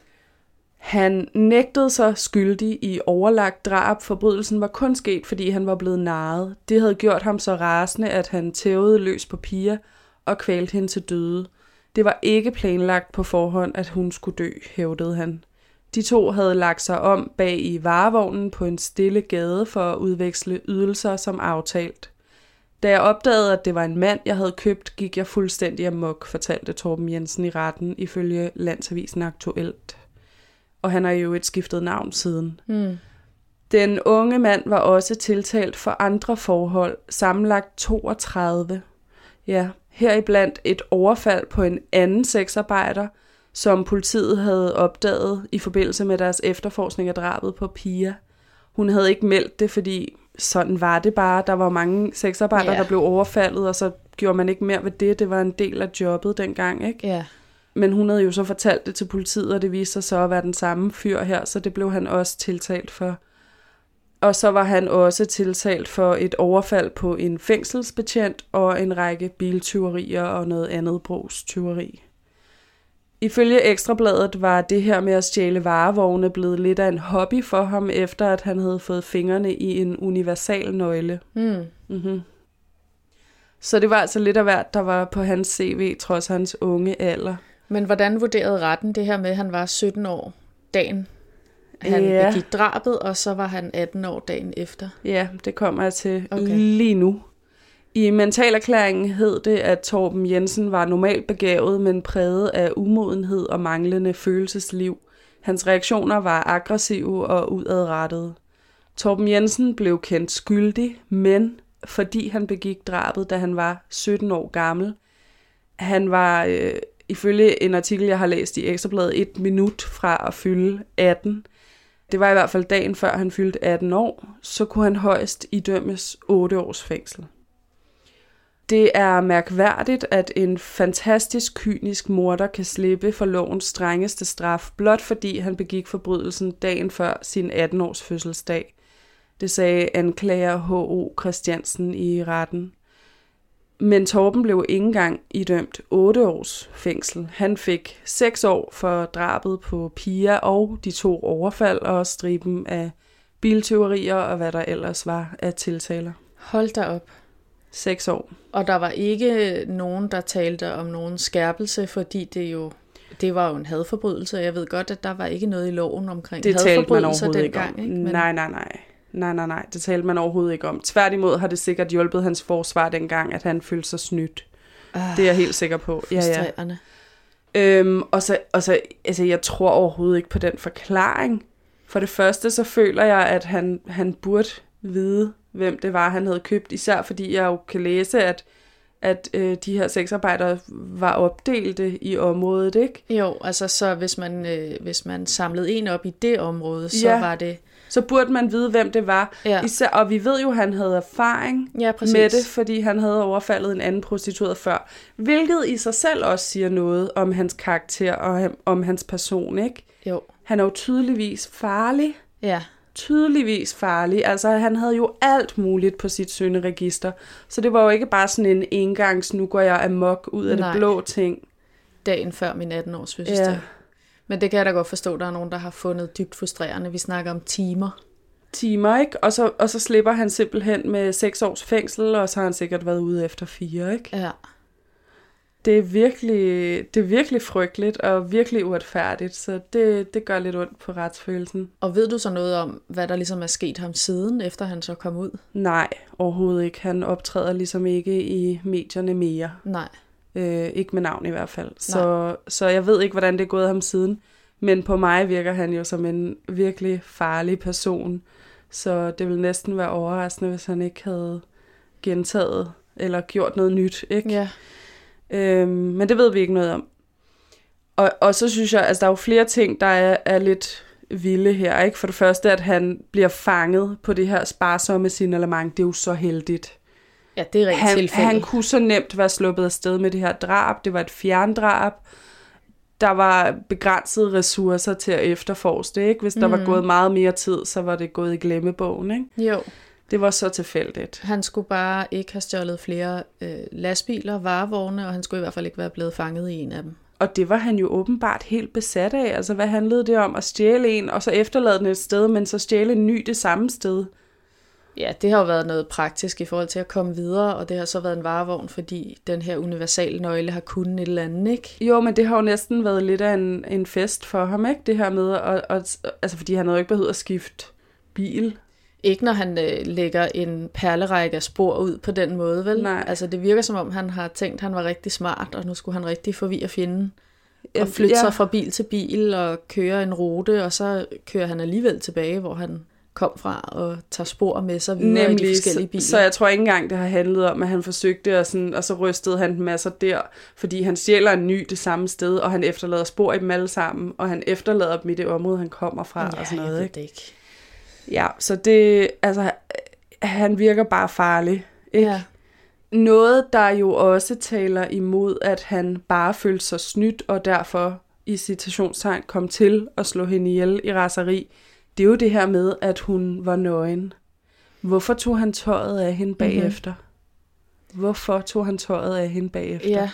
Han nægtede sig skyldig i overlagt drab. Forbrydelsen var kun sket, fordi han var blevet narret. Det havde gjort ham så rasende, at han tævede løs på Pia og kvalte hende til døde. Det var ikke planlagt på forhånd, at hun skulle dø, hævdede han. De to havde lagt sig om bag i varevognen på en stille gade for at udveksle ydelser som aftalt. Da jeg opdagede, at det var en mand, jeg havde købt, gik jeg fuldstændig amok, fortalte Torben Jensen i retten ifølge Landsavisen Aktuelt. Og han har jo et skiftet navn siden. Mm. Den unge mand var også tiltalt for andre forhold, sammenlagt toogtredive. Ja, heriblandt et overfald på en anden sexarbejder, som politiet havde opdaget i forbindelse med deres efterforskning af drabet på Pia. Hun havde ikke meldt det, fordi sådan var det bare. Der var mange sexarbejdere, yeah. der blev overfaldet, og så gjorde man ikke mere ved det. Det var en del af jobbet dengang, ikke? Ja. Yeah. Men hun havde jo så fortalt det til politiet, og det viste sig så at være den samme fyr her, så det blev han også tiltalt for. Og så var han også tiltalt for et overfald på en fængselsbetjent og en række biltyverier og noget andet brugstyveri. Ifølge Ekstrabladet var det her med at stjæle varevogne blevet lidt af en hobby for ham, efter at han havde fået fingrene i en universal nøgle. Mm. Mm-hmm. Så det var altså lidt af hvert, der var på hans C V, trods hans unge alder. Men hvordan vurderede retten det her med, at han var sytten år dagen? Han ja. begik drabet, og så var han atten år dagen efter. Ja, det kommer jeg til okay. lige nu. I mentalerklæringen hed det, at Torben Jensen var normalt begavet, men præget af umodenhed og manglende følelsesliv. Hans reaktioner var aggressive og udadrettede. Torben Jensen blev kendt skyldig, men fordi han begik drabet, da han var sytten år gammel. Han var, øh, ifølge en artikel, jeg har læst i Ekstrabladet, et minut fra at fylde atten. Det var i hvert fald dagen før han fyldte atten år, så kunne han højst idømmes otte års fængsel. Det er mærkværdigt, at en fantastisk kynisk morder kan slippe for lovens strengeste straf, blot fordi han begik forbrydelsen dagen før sin atten-års fødselsdag. Det sagde anklager H O Christiansen i retten. Men Torben blev ikke engang idømt otte års fængsel. Han fik seks år for drabet på Pia og de to overfald og striben af biltyverier og hvad der ellers var af tiltaler. Hold da op. Seks år. Og der var ikke nogen, der talte om nogen skærpelse, fordi det jo det var jo en hadforbrydelse. Jeg ved godt, at der var ikke noget i loven omkring det hadforbrydelser dengang. Ikke? Men... Nej, nej, nej. Nej, nej, nej. Det talte man overhovedet ikke om. Tværtimod har det sikkert hjulpet hans forsvar dengang, at han følte sig snydt. Uh, det er jeg helt sikker på. Ja, ja. Øhm, og så, og så altså, jeg tror overhovedet ikke på den forklaring. For det første, så føler jeg, at han, han burde vide, hvem det var, han havde købt. Især fordi jeg jo kan læse, at, at øh, de her sexarbejdere var opdelte i området, ikke? Jo, altså så hvis man, øh, hvis man samlede en op i det område, så ja. var det... så burde man vide, hvem det var. Ja. Især, og vi ved jo, at han havde erfaring Ja, præcis. med det, fordi han havde overfaldet en anden prostitueret før. Hvilket i sig selv også siger noget om hans karakter og om hans person, ikke? Jo. Han er jo tydeligvis farlig. Ja. Tydeligvis farlig. Altså, han havde jo alt muligt på sit synderegister. Så det var jo ikke bare sådan en engangs, nu går jeg amok ud af Nej. det blå ting. Dagen før min atten-års fødselsdag. Ja. Men det kan jeg da godt forstå, der er nogen, der har fundet dybt frustrerende. Vi snakker om timer. Timer, ikke? Og så, og så slipper han simpelthen med seks års fængsel, og så har han sikkert været ude efter fire, ikke? Ja. Det er virkelig, det er virkelig frygteligt og virkelig uretfærdigt, så det, det gør lidt ondt på retsfølelsen. Og ved du så noget om, hvad der ligesom er sket ham siden, efter han så kom ud? Nej, overhovedet ikke. Han optræder ligesom ikke i medierne mere. Nej. Øh, ikke med navn i hvert fald. Så, så jeg ved ikke, hvordan det er gået ham siden. Men på mig virker han jo som en virkelig farlig person. Så det ville næsten være overraskende, hvis han ikke havde gentaget eller gjort noget nyt, ikke? Ja. Øhm, men det ved vi ikke noget om. Og, og så synes jeg, altså der er jo flere ting, der er, er lidt vilde her, ikke? For det første, at han bliver fanget på det her sparsomme signalement, det er jo så heldigt. Ja, det er rent Han, tilfælde. han kunne så nemt være sluppet afsted med det her drab. Det var et fjerndrab. Der var begrænsede ressourcer til at efterforske det, ikke? Hvis der mm. var gået meget mere tid, så var det gået i glemmebogen, ikke? Jo. Det var så tilfældigt. Han skulle bare ikke have stjålet flere øh, lastbiler, varevogne, og han skulle i hvert fald ikke være blevet fanget i en af dem. Og det var han jo åbenbart helt besat af. Altså, hvad handlede det om? At stjæle en, og så efterlade den et sted, men så stjæle en ny det samme sted? Ja, det har jo været noget praktisk i forhold til at komme videre, og det har så været en varevogn, fordi den her universale nøgle har kunnet et eller andet, ikke? Jo, men det har jo næsten været lidt af en, en fest for ham, ikke? Det her med, at, at, altså fordi han havde jo ikke behøvet at skifte bil. Ikke når han øh, lægger en perlerække af spor ud på den måde, vel? Nej. Altså det virker som om, han har tænkt, at han var rigtig smart, og nu skulle han rigtig forvirre fjenden. Og Ja, flytte ja. sig fra bil til bil og køre en rute, og så kører han alligevel tilbage, hvor han kom fra og tager spor med sig videre i de forskellige biler. Så, så jeg tror ikke engang, det har handlet om, at han forsøgte, og, sådan, og så rystede han en masse der, fordi han stjæler en ny det samme sted, og han efterlader spor i dem alle sammen, og han efterlader dem i det område, han kommer fra, ja, og sådan noget. jeg ved Ikke? det ikke. Ja, så det, altså, han virker bare farlig. Ikke? Ja. Noget, der jo også taler imod, at han bare følte sig snydt, og derfor i citationstegn kom til at slå hende ihjel i raseri, det er jo det her med, at hun var nøgen. Hvorfor tog han tøjet af hende bagefter? Mm-hmm. Hvorfor tog han tøjet af hende bagefter? Ja.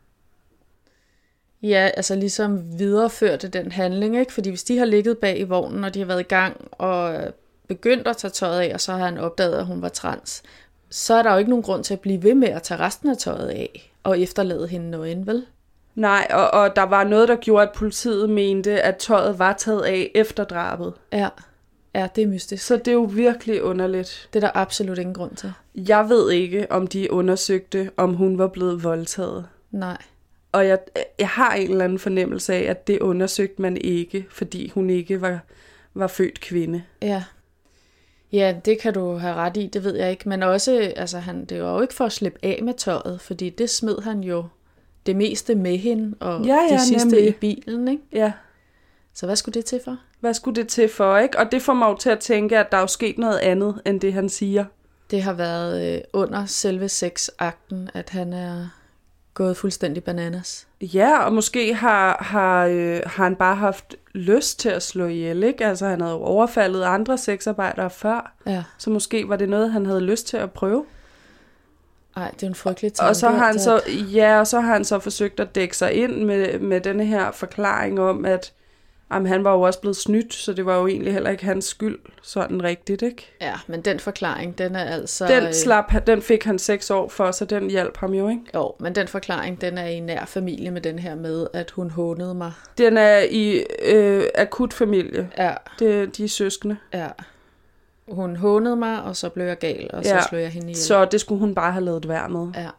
Ja, altså ligesom videreførte den handling, ikke? Fordi hvis de har ligget bag i vognen, og de har været i gang og begyndt at tage tøjet af, og så har han opdaget, at hun var trans, så er der jo ikke nogen grund til at blive ved med at tage resten af tøjet af og efterlade hende nøgen, vel? Nej, og, og der var noget, der gjorde, at politiet mente, at tøjet var taget af efter drabet. Ja, ja, det er mystisk. Så det er jo virkelig underligt. Det er der absolut ingen grund til. Jeg ved ikke, om de undersøgte, om hun var blevet voldtaget. Nej. Og jeg, jeg har en eller anden fornemmelse af, at det undersøgte man ikke, fordi hun ikke var, var født kvinde. Ja. Ja, det kan du have ret i, det ved jeg ikke. Men også, altså han, det var jo ikke for at slippe af med tøjet, fordi det smed han jo det meste med hende, og ja, ja, det sidste nemlig. i bilen, ikke? Ja. Så hvad skulle det til for? Hvad skulle det til for, ikke? Og det får mig jo til at tænke, at der er jo sket noget andet, end det han siger. Det har været øh, under selve sexakten, at han er gået fuldstændig bananas. Ja, og måske har, har, øh, har han bare haft lyst til at slå ihjel, ikke? Altså han havde jo overfaldet andre sexarbejdere før, Ja. så måske var det noget, han havde lyst til at prøve. Ej, det er en frygtelig tanke. Og så har han at- så, ja, og så har han så forsøgt at dække sig ind med, med denne her forklaring om, at jamen, han var jo også blevet snydt, så det var jo egentlig heller ikke hans skyld, sådan rigtigt, ikke? Ja, men den forklaring, den er altså... Den, øh, slap, den fik han seks år for, så den hjalp ham jo, ikke? Jo, men den forklaring, den er i nær familie med den her med, at hun hånede mig. Den er i øh, akut familie. Ja, Det, de er søskende. ja. Hun hånede mig, og så blev jeg gal, og så Ja, slog jeg hende ihjel. Så det skulle hun bare have lavet være med. Ja,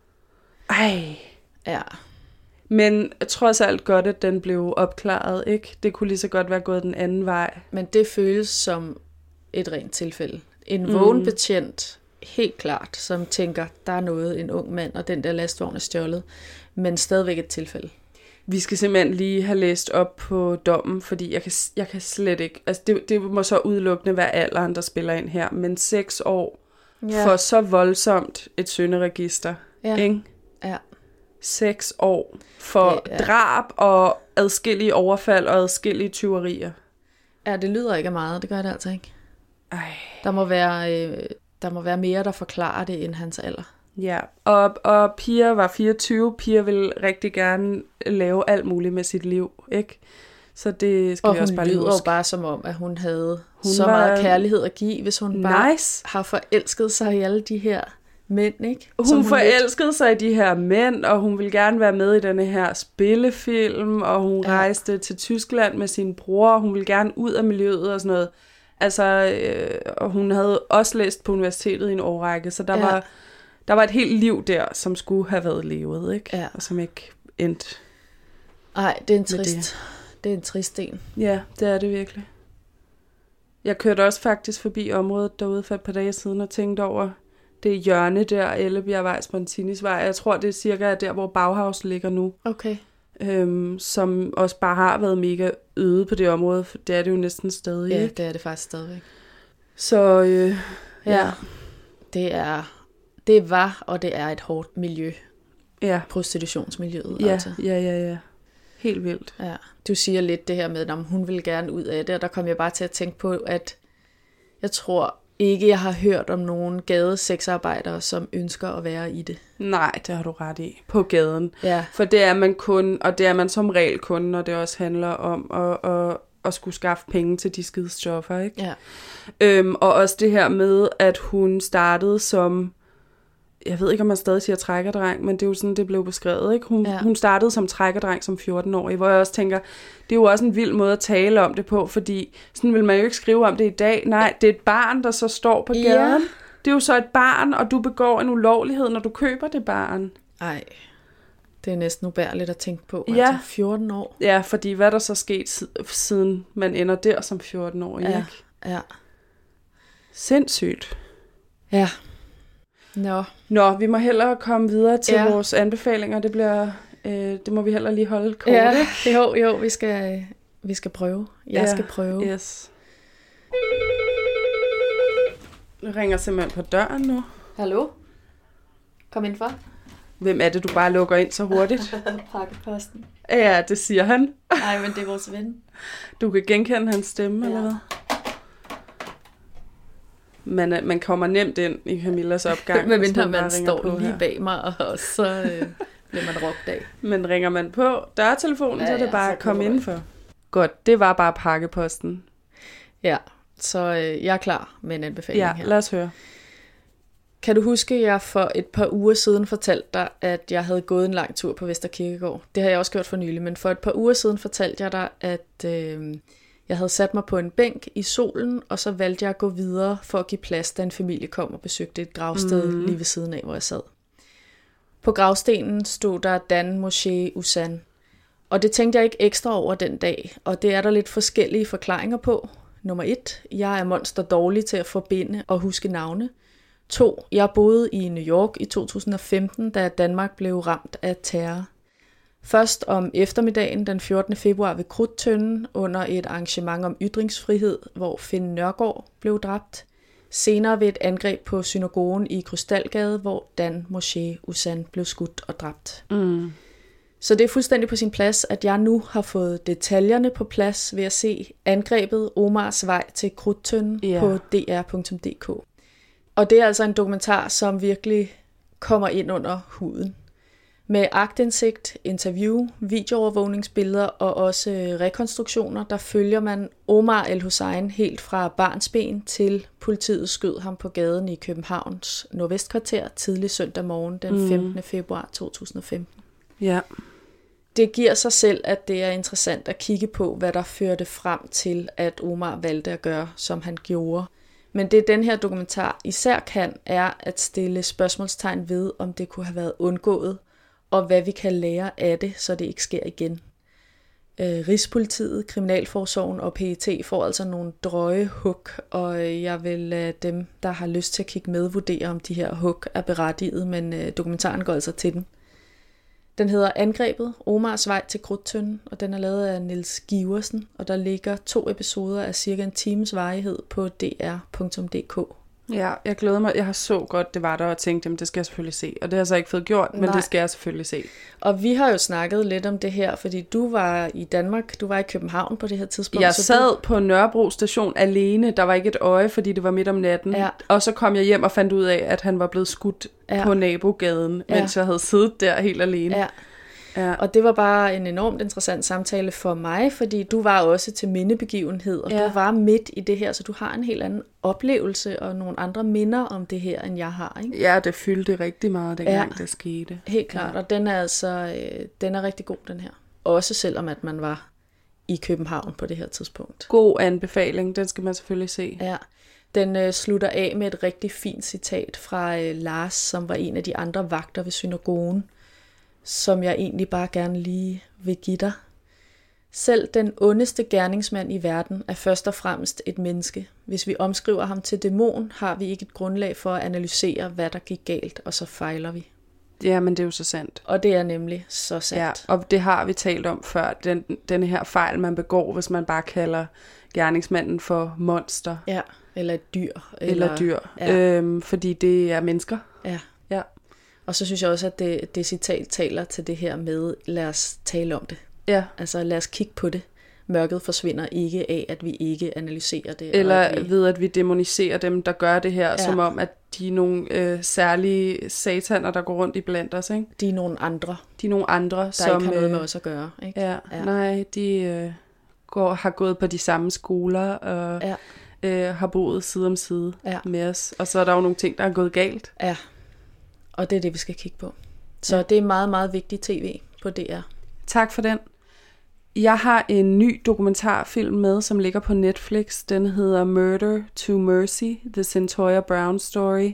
Ej. ja. Men trods alt godt, at den blev opklaret, ikke? Det kunne lige så godt være gået den anden vej. Men det føles som et rent tilfælde. En vågen betjent, helt klart, som tænker, der er noget, en ung mand, og den der lastvogn er stjålet, men stadigvæk et tilfælde. Vi skal simpelthen lige have læst op på dommen, fordi jeg kan, jeg kan slet ikke... Altså, det, det må så udelukkende være alderen, der spiller ind her. Men seks år ja. for så voldsomt et synderegister, ja. ikke? Ja. Seks år for ja. drab og adskillige overfald og adskillige tyverier. Ja, det lyder ikke meget. Det gør det altså ikke. Ej. Der må være, øh, der må være mere, der forklarer det, end hans alder. Ja, og, og Pia var fireogtyve. Pia ville rigtig gerne lave alt muligt med sit liv, ikke? Så det skal og vi også bare lyder huske. jo bare som om, at hun havde hun så var... meget kærlighed at give, hvis hun bare nice. har forelsket sig i alle de her mænd, ikke? Hun, hun forelskede lidt... sig i de her mænd, og hun ville gerne være med i denne her spillefilm, og hun ja. rejste til Tyskland med sin bror, og hun ville gerne ud af miljøet og sådan noget. Altså, øh, og hun havde også læst på universitetet i en årrække, så der, ja. var, der var et helt liv der, som skulle have været levet, ikke? Ja. Og som ikke endte. Nej, det er en trist, det. det er en trist en. Ja, det er det virkelig. Jeg kørte også faktisk forbi området derude for et par dage siden og tænkte over det hjørne der, Ellebjergvej, Spontinisvej. Jeg tror, det er cirka der, hvor Bauhaus ligger nu. Okay. Øhm, som også bare har været mega øde på det område, for det er det jo næsten stadig. Ja, ikke? det er det faktisk stadigvæk. Så øh, ja. ja, det er, det var, og det er et hårdt miljø. Ja. Prostitutionsmiljøet. Ja, altså. ja, ja, ja. Helt vildt. Ja. Du siger lidt det her med, at hun vil gerne ud af det, og der kom jeg bare til at tænke på, at jeg tror ikke, jeg har hørt om nogen gadesexarbejdere, som ønsker at være i det. Nej, det har du ret i. På gaden. Ja. For det er man kun, og det er man som regel kun, når det også handler om at, at, at skulle skaffe penge til de skide stoffer, ikke? Ja. Øhm, og også det her med, at hun startede som, jeg ved ikke, om man stadig siger trækkerdreng, men det er jo sådan, det blev beskrevet, ikke? Hun, ja. hun startede som trækkerdreng som fjorten-årig, hvor jeg også tænker, det er jo også en vild måde at tale om det på, fordi sådan vil man jo ikke skrive om det i dag. Nej, det er et barn, der så står på gaden. Ja. Det er jo så et barn, og du begår en ulovlighed, når du køber det barn. Ej, det er næsten ubærligt at tænke på. Ja. Altså fjorten år. Ja, fordi hvad der så sket, siden man ender der som fjorten-årig, ja. ikke? Ja. Sindssygt. Ja. Nå. Nå, vi må hellere komme videre til ja. vores anbefalinger. Det bliver, øh, det må vi hellere lige holde kort. Ja, jo, jo, vi skal, vi skal prøve. Jeg ja. skal prøve. Yes. Jeg ringer simpelthen på døren nu. Hallo? Kom ind for. Hvem er det, du bare lukker ind så hurtigt? Pakkeposten. Ja, det siger han. Nej, men det er vores ven. Du kan genkende hans stemme, ja. eller hvad? Man, man kommer nemt ind i Camillas opgang. Men mindre man, man står lige her. Bag mig, og så øh, bliver man råbt af. Men ringer man på dørtelefonen, ja, så er det bare at komme indenfor. Godt, det var bare pakkeposten. Ja, så øh, jeg er klar med en anbefaling ja, her. Ja, lad os høre. Kan du huske, at jeg for et par uger siden fortalte dig, at jeg havde gået en lang tur på Vesterkirkegård? Det har jeg også gjort for nylig, men for et par uger siden fortalte jeg dig, at øh, jeg havde sat mig på en bænk i solen, og så valgte jeg at gå videre for at give plads, da en familie kom og besøgte et gravsted mm. lige ved siden af, hvor jeg sad. På gravstenen stod der Dan Moshe Usan, og det tænkte jeg ikke ekstra over den dag, og det er der lidt forskellige forklaringer på. Nummer et, jeg er monster dårlig til at forbinde og huske navne. To, jeg boede i New York i to tusind og femten, da Danmark blev ramt af terror. Først om eftermiddagen den fjortende februar ved Krudttønden under et arrangement om ytringsfrihed, hvor Finn Nørgaard blev dræbt. Senere ved et angreb på synagogen i Krystalgade, hvor Dan Moshe Usan blev skudt og dræbt. Mm. Så det er fuldstændig på sin plads, at jeg nu har fået detaljerne på plads ved at se angrebet Omars vej til Krudttønden yeah. på d r punktum d k. Og det er altså en dokumentar, som virkelig kommer ind under huden. Med aktindsigt, interview, videoovervågningsbilleder og også rekonstruktioner, der følger man Omar El-Hussein helt fra barnsben til politiet skød ham på gaden i Københavns nordvestkvarter tidlig søndag morgen den femtende februar to tusind og femten. Ja. Det giver sig selv, at det er interessant at kigge på, hvad der førte frem til, at Omar valgte at gøre, som han gjorde. Men det den her dokumentar især kan, er at stille spørgsmålstegn ved, om det kunne have været undgået, og hvad vi kan lære af det, så det ikke sker igen. Øh, Rigspolitiet, Kriminalforsorgen og P E T får altså nogle drøje hug, og jeg vil lade dem, der har lyst til at kigge med, vurdere, om de her hug er berettiget, men øh, dokumentaren går altså til den. Den hedder Angrebet, Omars vej til Krudttønden, og den er lavet af Niels Giversen, og der ligger to episoder af cirka en times varighed på d r punktum d k. Ja, jeg glæder mig. Jeg har så godt, det var der, og tænkte, jamen, det skal jeg selvfølgelig se. Og det har jeg så ikke fået gjort, men Nej. det skal jeg selvfølgelig se. Og vi har jo snakket lidt om det her, fordi du var i Danmark, du var i København på det her tidspunkt. Jeg så sad du... på Nørrebro station alene, der var ikke et øje, fordi det var midt om natten. Ja. Og så kom jeg hjem og fandt ud af, at han var blevet skudt ja. på nabogaden, ja. mens jeg havde siddet der helt alene. Ja. Ja. Og det var bare en enormt interessant samtale for mig, fordi du var også til mindebegivenhed, og ja. du var midt i det her, så du har en helt anden oplevelse og nogle andre minder om det her, end jeg har, ikke? Ja, det fyldte rigtig meget, dengang ja. det skete. Helt klart, ja. og den er altså øh, den er rigtig god, den her. Også selvom at man var i København på det her tidspunkt. God anbefaling, den skal man selvfølgelig se. Ja. Den øh, slutter af med et rigtig fint citat fra øh, Lars, som var en af de andre vagter ved synagogen, som jeg egentlig bare gerne lige vil give dig. Selv den ondeste gerningsmand i verden er først og fremmest et menneske. Hvis vi omskriver ham til dæmon, har vi ikke et grundlag for at analysere, hvad der gik galt, og så fejler vi. Ja, men det er jo så sandt. Og det er nemlig så sandt. Ja, og det har vi talt om før, den, denne her fejl, man begår, hvis man bare kalder gerningsmanden for monster. Ja, eller et dyr. Eller, eller dyr, ja. øhm, fordi det er mennesker. Ja. Ja. Og så synes jeg også, at det, det citat taler til det her med, lad os tale om det. Ja. Altså lad os kigge på det. Mørket forsvinder ikke af, at vi ikke analyserer det. Eller at vi... ved, at vi demoniserer dem, der gør det her, ja. som om, at de er nogle øh, særlige sataner, der går rundt i blandt os, ikke? De er nogle andre. De er nogle andre, der som... ikke har noget med os at gøre, ikke? Ja, ja. Nej, de øh, går, har gået på de samme skoler, og ja. øh, har boet side om side ja. med os. Og så er der jo nogle ting, der er gået galt. Ja, og det er det, vi skal kigge på. Så ja. det er meget, meget vigtigt tv på D R. Tak for den. Jeg har en ny dokumentarfilm med, som ligger på Netflix. Den hedder Murder to Mercy, The Cyntoia Brown Story.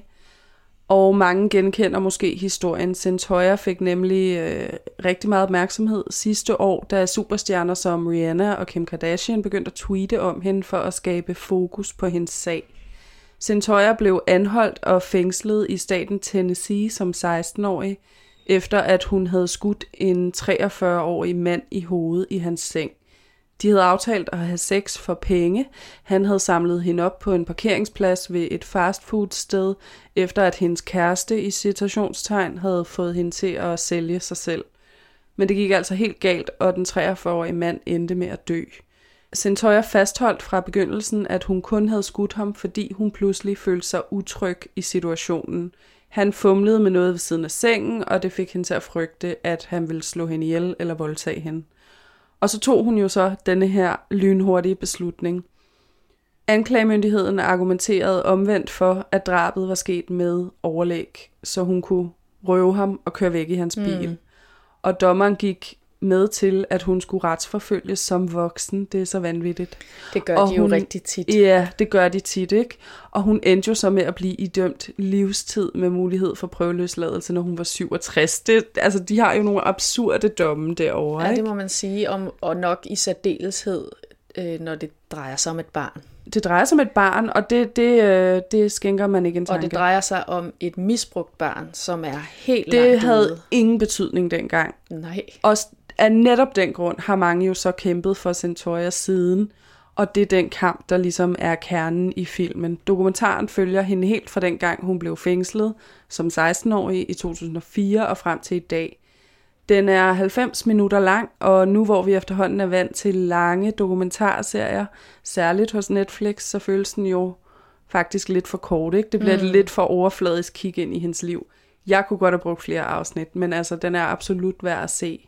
Og mange genkender måske historien. Cyntoia fik nemlig øh, rigtig meget opmærksomhed sidste år, da superstjerner som Rihanna og Kim Kardashian begyndte at tweete om hende for at skabe fokus på hendes sag. Cyntoia blev anholdt og fængslet i staten Tennessee som seksten-årig, efter at hun havde skudt en treogfyrre-årig mand i hovedet i hans seng. De havde aftalt at have sex for penge. Han havde samlet hende op på en parkeringsplads ved et fastfoodsted, efter at hendes kæreste i citationstegn havde fået hende til at sælge sig selv. Men det gik altså helt galt, og den treogfyrre-årige mand endte med at dø. Cyntoia fastholdt fra begyndelsen, at hun kun havde skudt ham, fordi hun pludselig følte sig utryg i situationen. Han fumlede med noget ved siden af sengen, og det fik hende til at frygte, at han ville slå hende ihjel eller voldtage hende. Og så tog hun jo så denne her lynhurtige beslutning. Anklagemyndigheden argumenterede omvendt for, at drabet var sket med overlæg, så hun kunne røve ham og køre væk i hans bil. Mm. Og dommeren gik med til, at hun skulle retsforfølges som voksen. Det er så vanvittigt. Det gør og de hun, jo rigtig tit. Ja, det gør de tit, ikke? Og hun endte jo så med at blive idømt livstid med mulighed for prøveløsladelse, når hun var syvogtres. Det, altså, de har jo nogle absurde domme derovre, ja, ikke? Det må man sige, om, og nok i særdeleshed, øh, når det drejer sig om et barn. Det drejer sig om et barn, og det, det, øh, det skænker man ikke en tanke. Og det drejer sig om et misbrugt barn, som er helt det langt ude. Det havde ingen betydning dengang. Nej. Og af netop den grund har mange jo så kæmpet for Cyntoia siden, og det er den kamp, der ligesom er kernen i filmen. Dokumentaren følger hende helt fra den gang, hun blev fængslet som seksten-årig i to tusind og fire og frem til i dag. Den er halvfems minutter lang, og nu hvor vi efterhånden er vant til lange dokumentarserier, særligt hos Netflix, så føles den jo faktisk lidt for kort, ikke? Det bliver mm. lidt for overfladisk kig ind i hendes liv. Jeg kunne godt have brugt flere afsnit, men altså, den er absolut værd at se.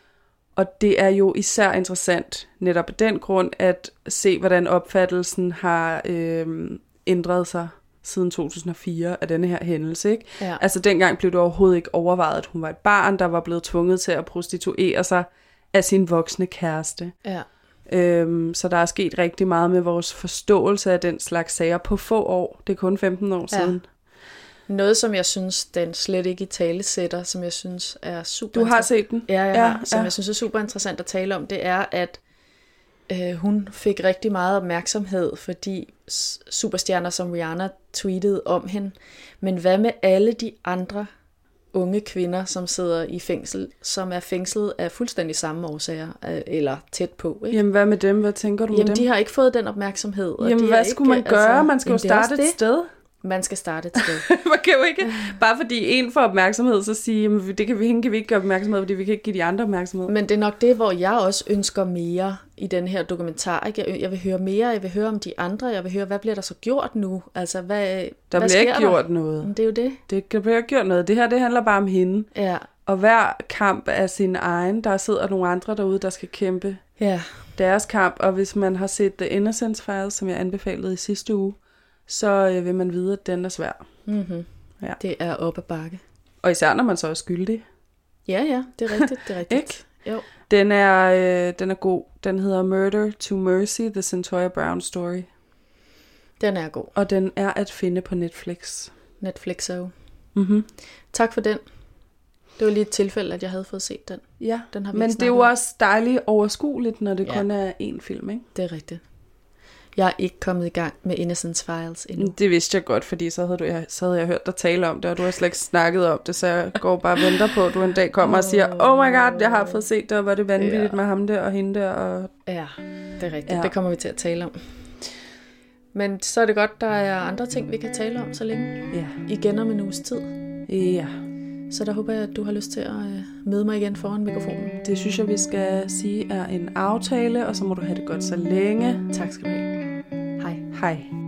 Og det er jo især interessant netop af den grund at se, hvordan opfattelsen har øh, ændret sig siden to tusind og fire af denne her hændelse, ikke? Ja. Altså dengang blev det overhovedet ikke overvejet, at hun var et barn, der var blevet tvunget til at prostituere sig af sin voksne kæreste. Ja. Øhm, så der er sket rigtig meget med vores forståelse af den slags sager på få år. Det er kun femten år ja. siden. Noget, som jeg synes, den slet ikke i tale sætter, som jeg synes er super... Du har set den? Ja, jeg ja, har. Som ja. jeg synes er super interessant at tale om, det er, at øh, hun fik rigtig meget opmærksomhed, fordi superstjerner som Rihanna tweetede om hende. Men hvad med alle de andre unge kvinder, som sidder i fængsel, som er fængslet af fuldstændig samme årsager, eller tæt på. Ikke? Jamen, hvad med dem? Hvad tænker du Jamen, med dem? de har ikke fået den opmærksomhed. Og Jamen, de hvad skulle ikke, man gøre? Altså, Man skal jo starte et det. sted. Man skal starte et sted. Man kan jo ikke, bare fordi en får opmærksomhed, så sige, jamen, det kan vi, kan vi ikke gøre opmærksomhed, fordi vi kan ikke give de andre opmærksomhed. Men det er nok det, hvor jeg også ønsker mere i den her dokumentar. Ikke? Jeg, jeg vil høre mere, jeg vil høre om de andre, jeg vil høre, hvad bliver der så gjort nu? Altså, hvad, der hvad bliver sker ikke gjort der? noget. Men det er jo det. Det bliver ikke gjort noget. Det her, det handler bare om hende. Ja. Og hver kamp er sin egen. Der sidder nogle andre derude, der skal kæmpe Ja. deres kamp. Og hvis man har set The Innocence Files, som jeg anbefalede i sidste uge, så øh, vil man vide, at den er svær. Mm-hmm. Ja. Det er op ad bakke. Og især når man så er skyldig. Ja, ja, det er rigtigt, det er rigtigt. Ikke? Jo. Den er, øh, den er god. Den hedder Murder to Mercy, The Cyntoia Brown Story. Den er god. Og den er at finde på Netflix. Netflix er jo. Mm-hmm. Tak for den. Det var lige et tilfælde, at jeg havde fået set den. Ja, den har vi men ikke det er jo snakket om. også dejligt overskueligt, når det Ja. kun er én film, ikke? Det er rigtigt. Jeg er ikke kommet i gang med Innocence Files endnu. Det vidste jeg godt, fordi så havde, du, jeg, så havde jeg hørt dig tale om det, og du har slet ikke snakket om det, så jeg går bare og venter på, at du en dag kommer og siger, oh my god, jeg har fået set det, og hvor er det vanvittigt Ja. med ham der og hende der. Og... Ja, det er rigtigt. Ja. Ja. Det kommer vi til at tale om. Men så er det godt, der er andre ting, vi kan tale om så længe. Ja. Igen om en uges tid. Ja, Så der håber jeg, at du har lyst til at øh, møde mig igen foran mikrofonen. det synes jeg, vi skal sige er en aftale, og så må du have det godt så længe. Tak skal du have. Hej. Hej.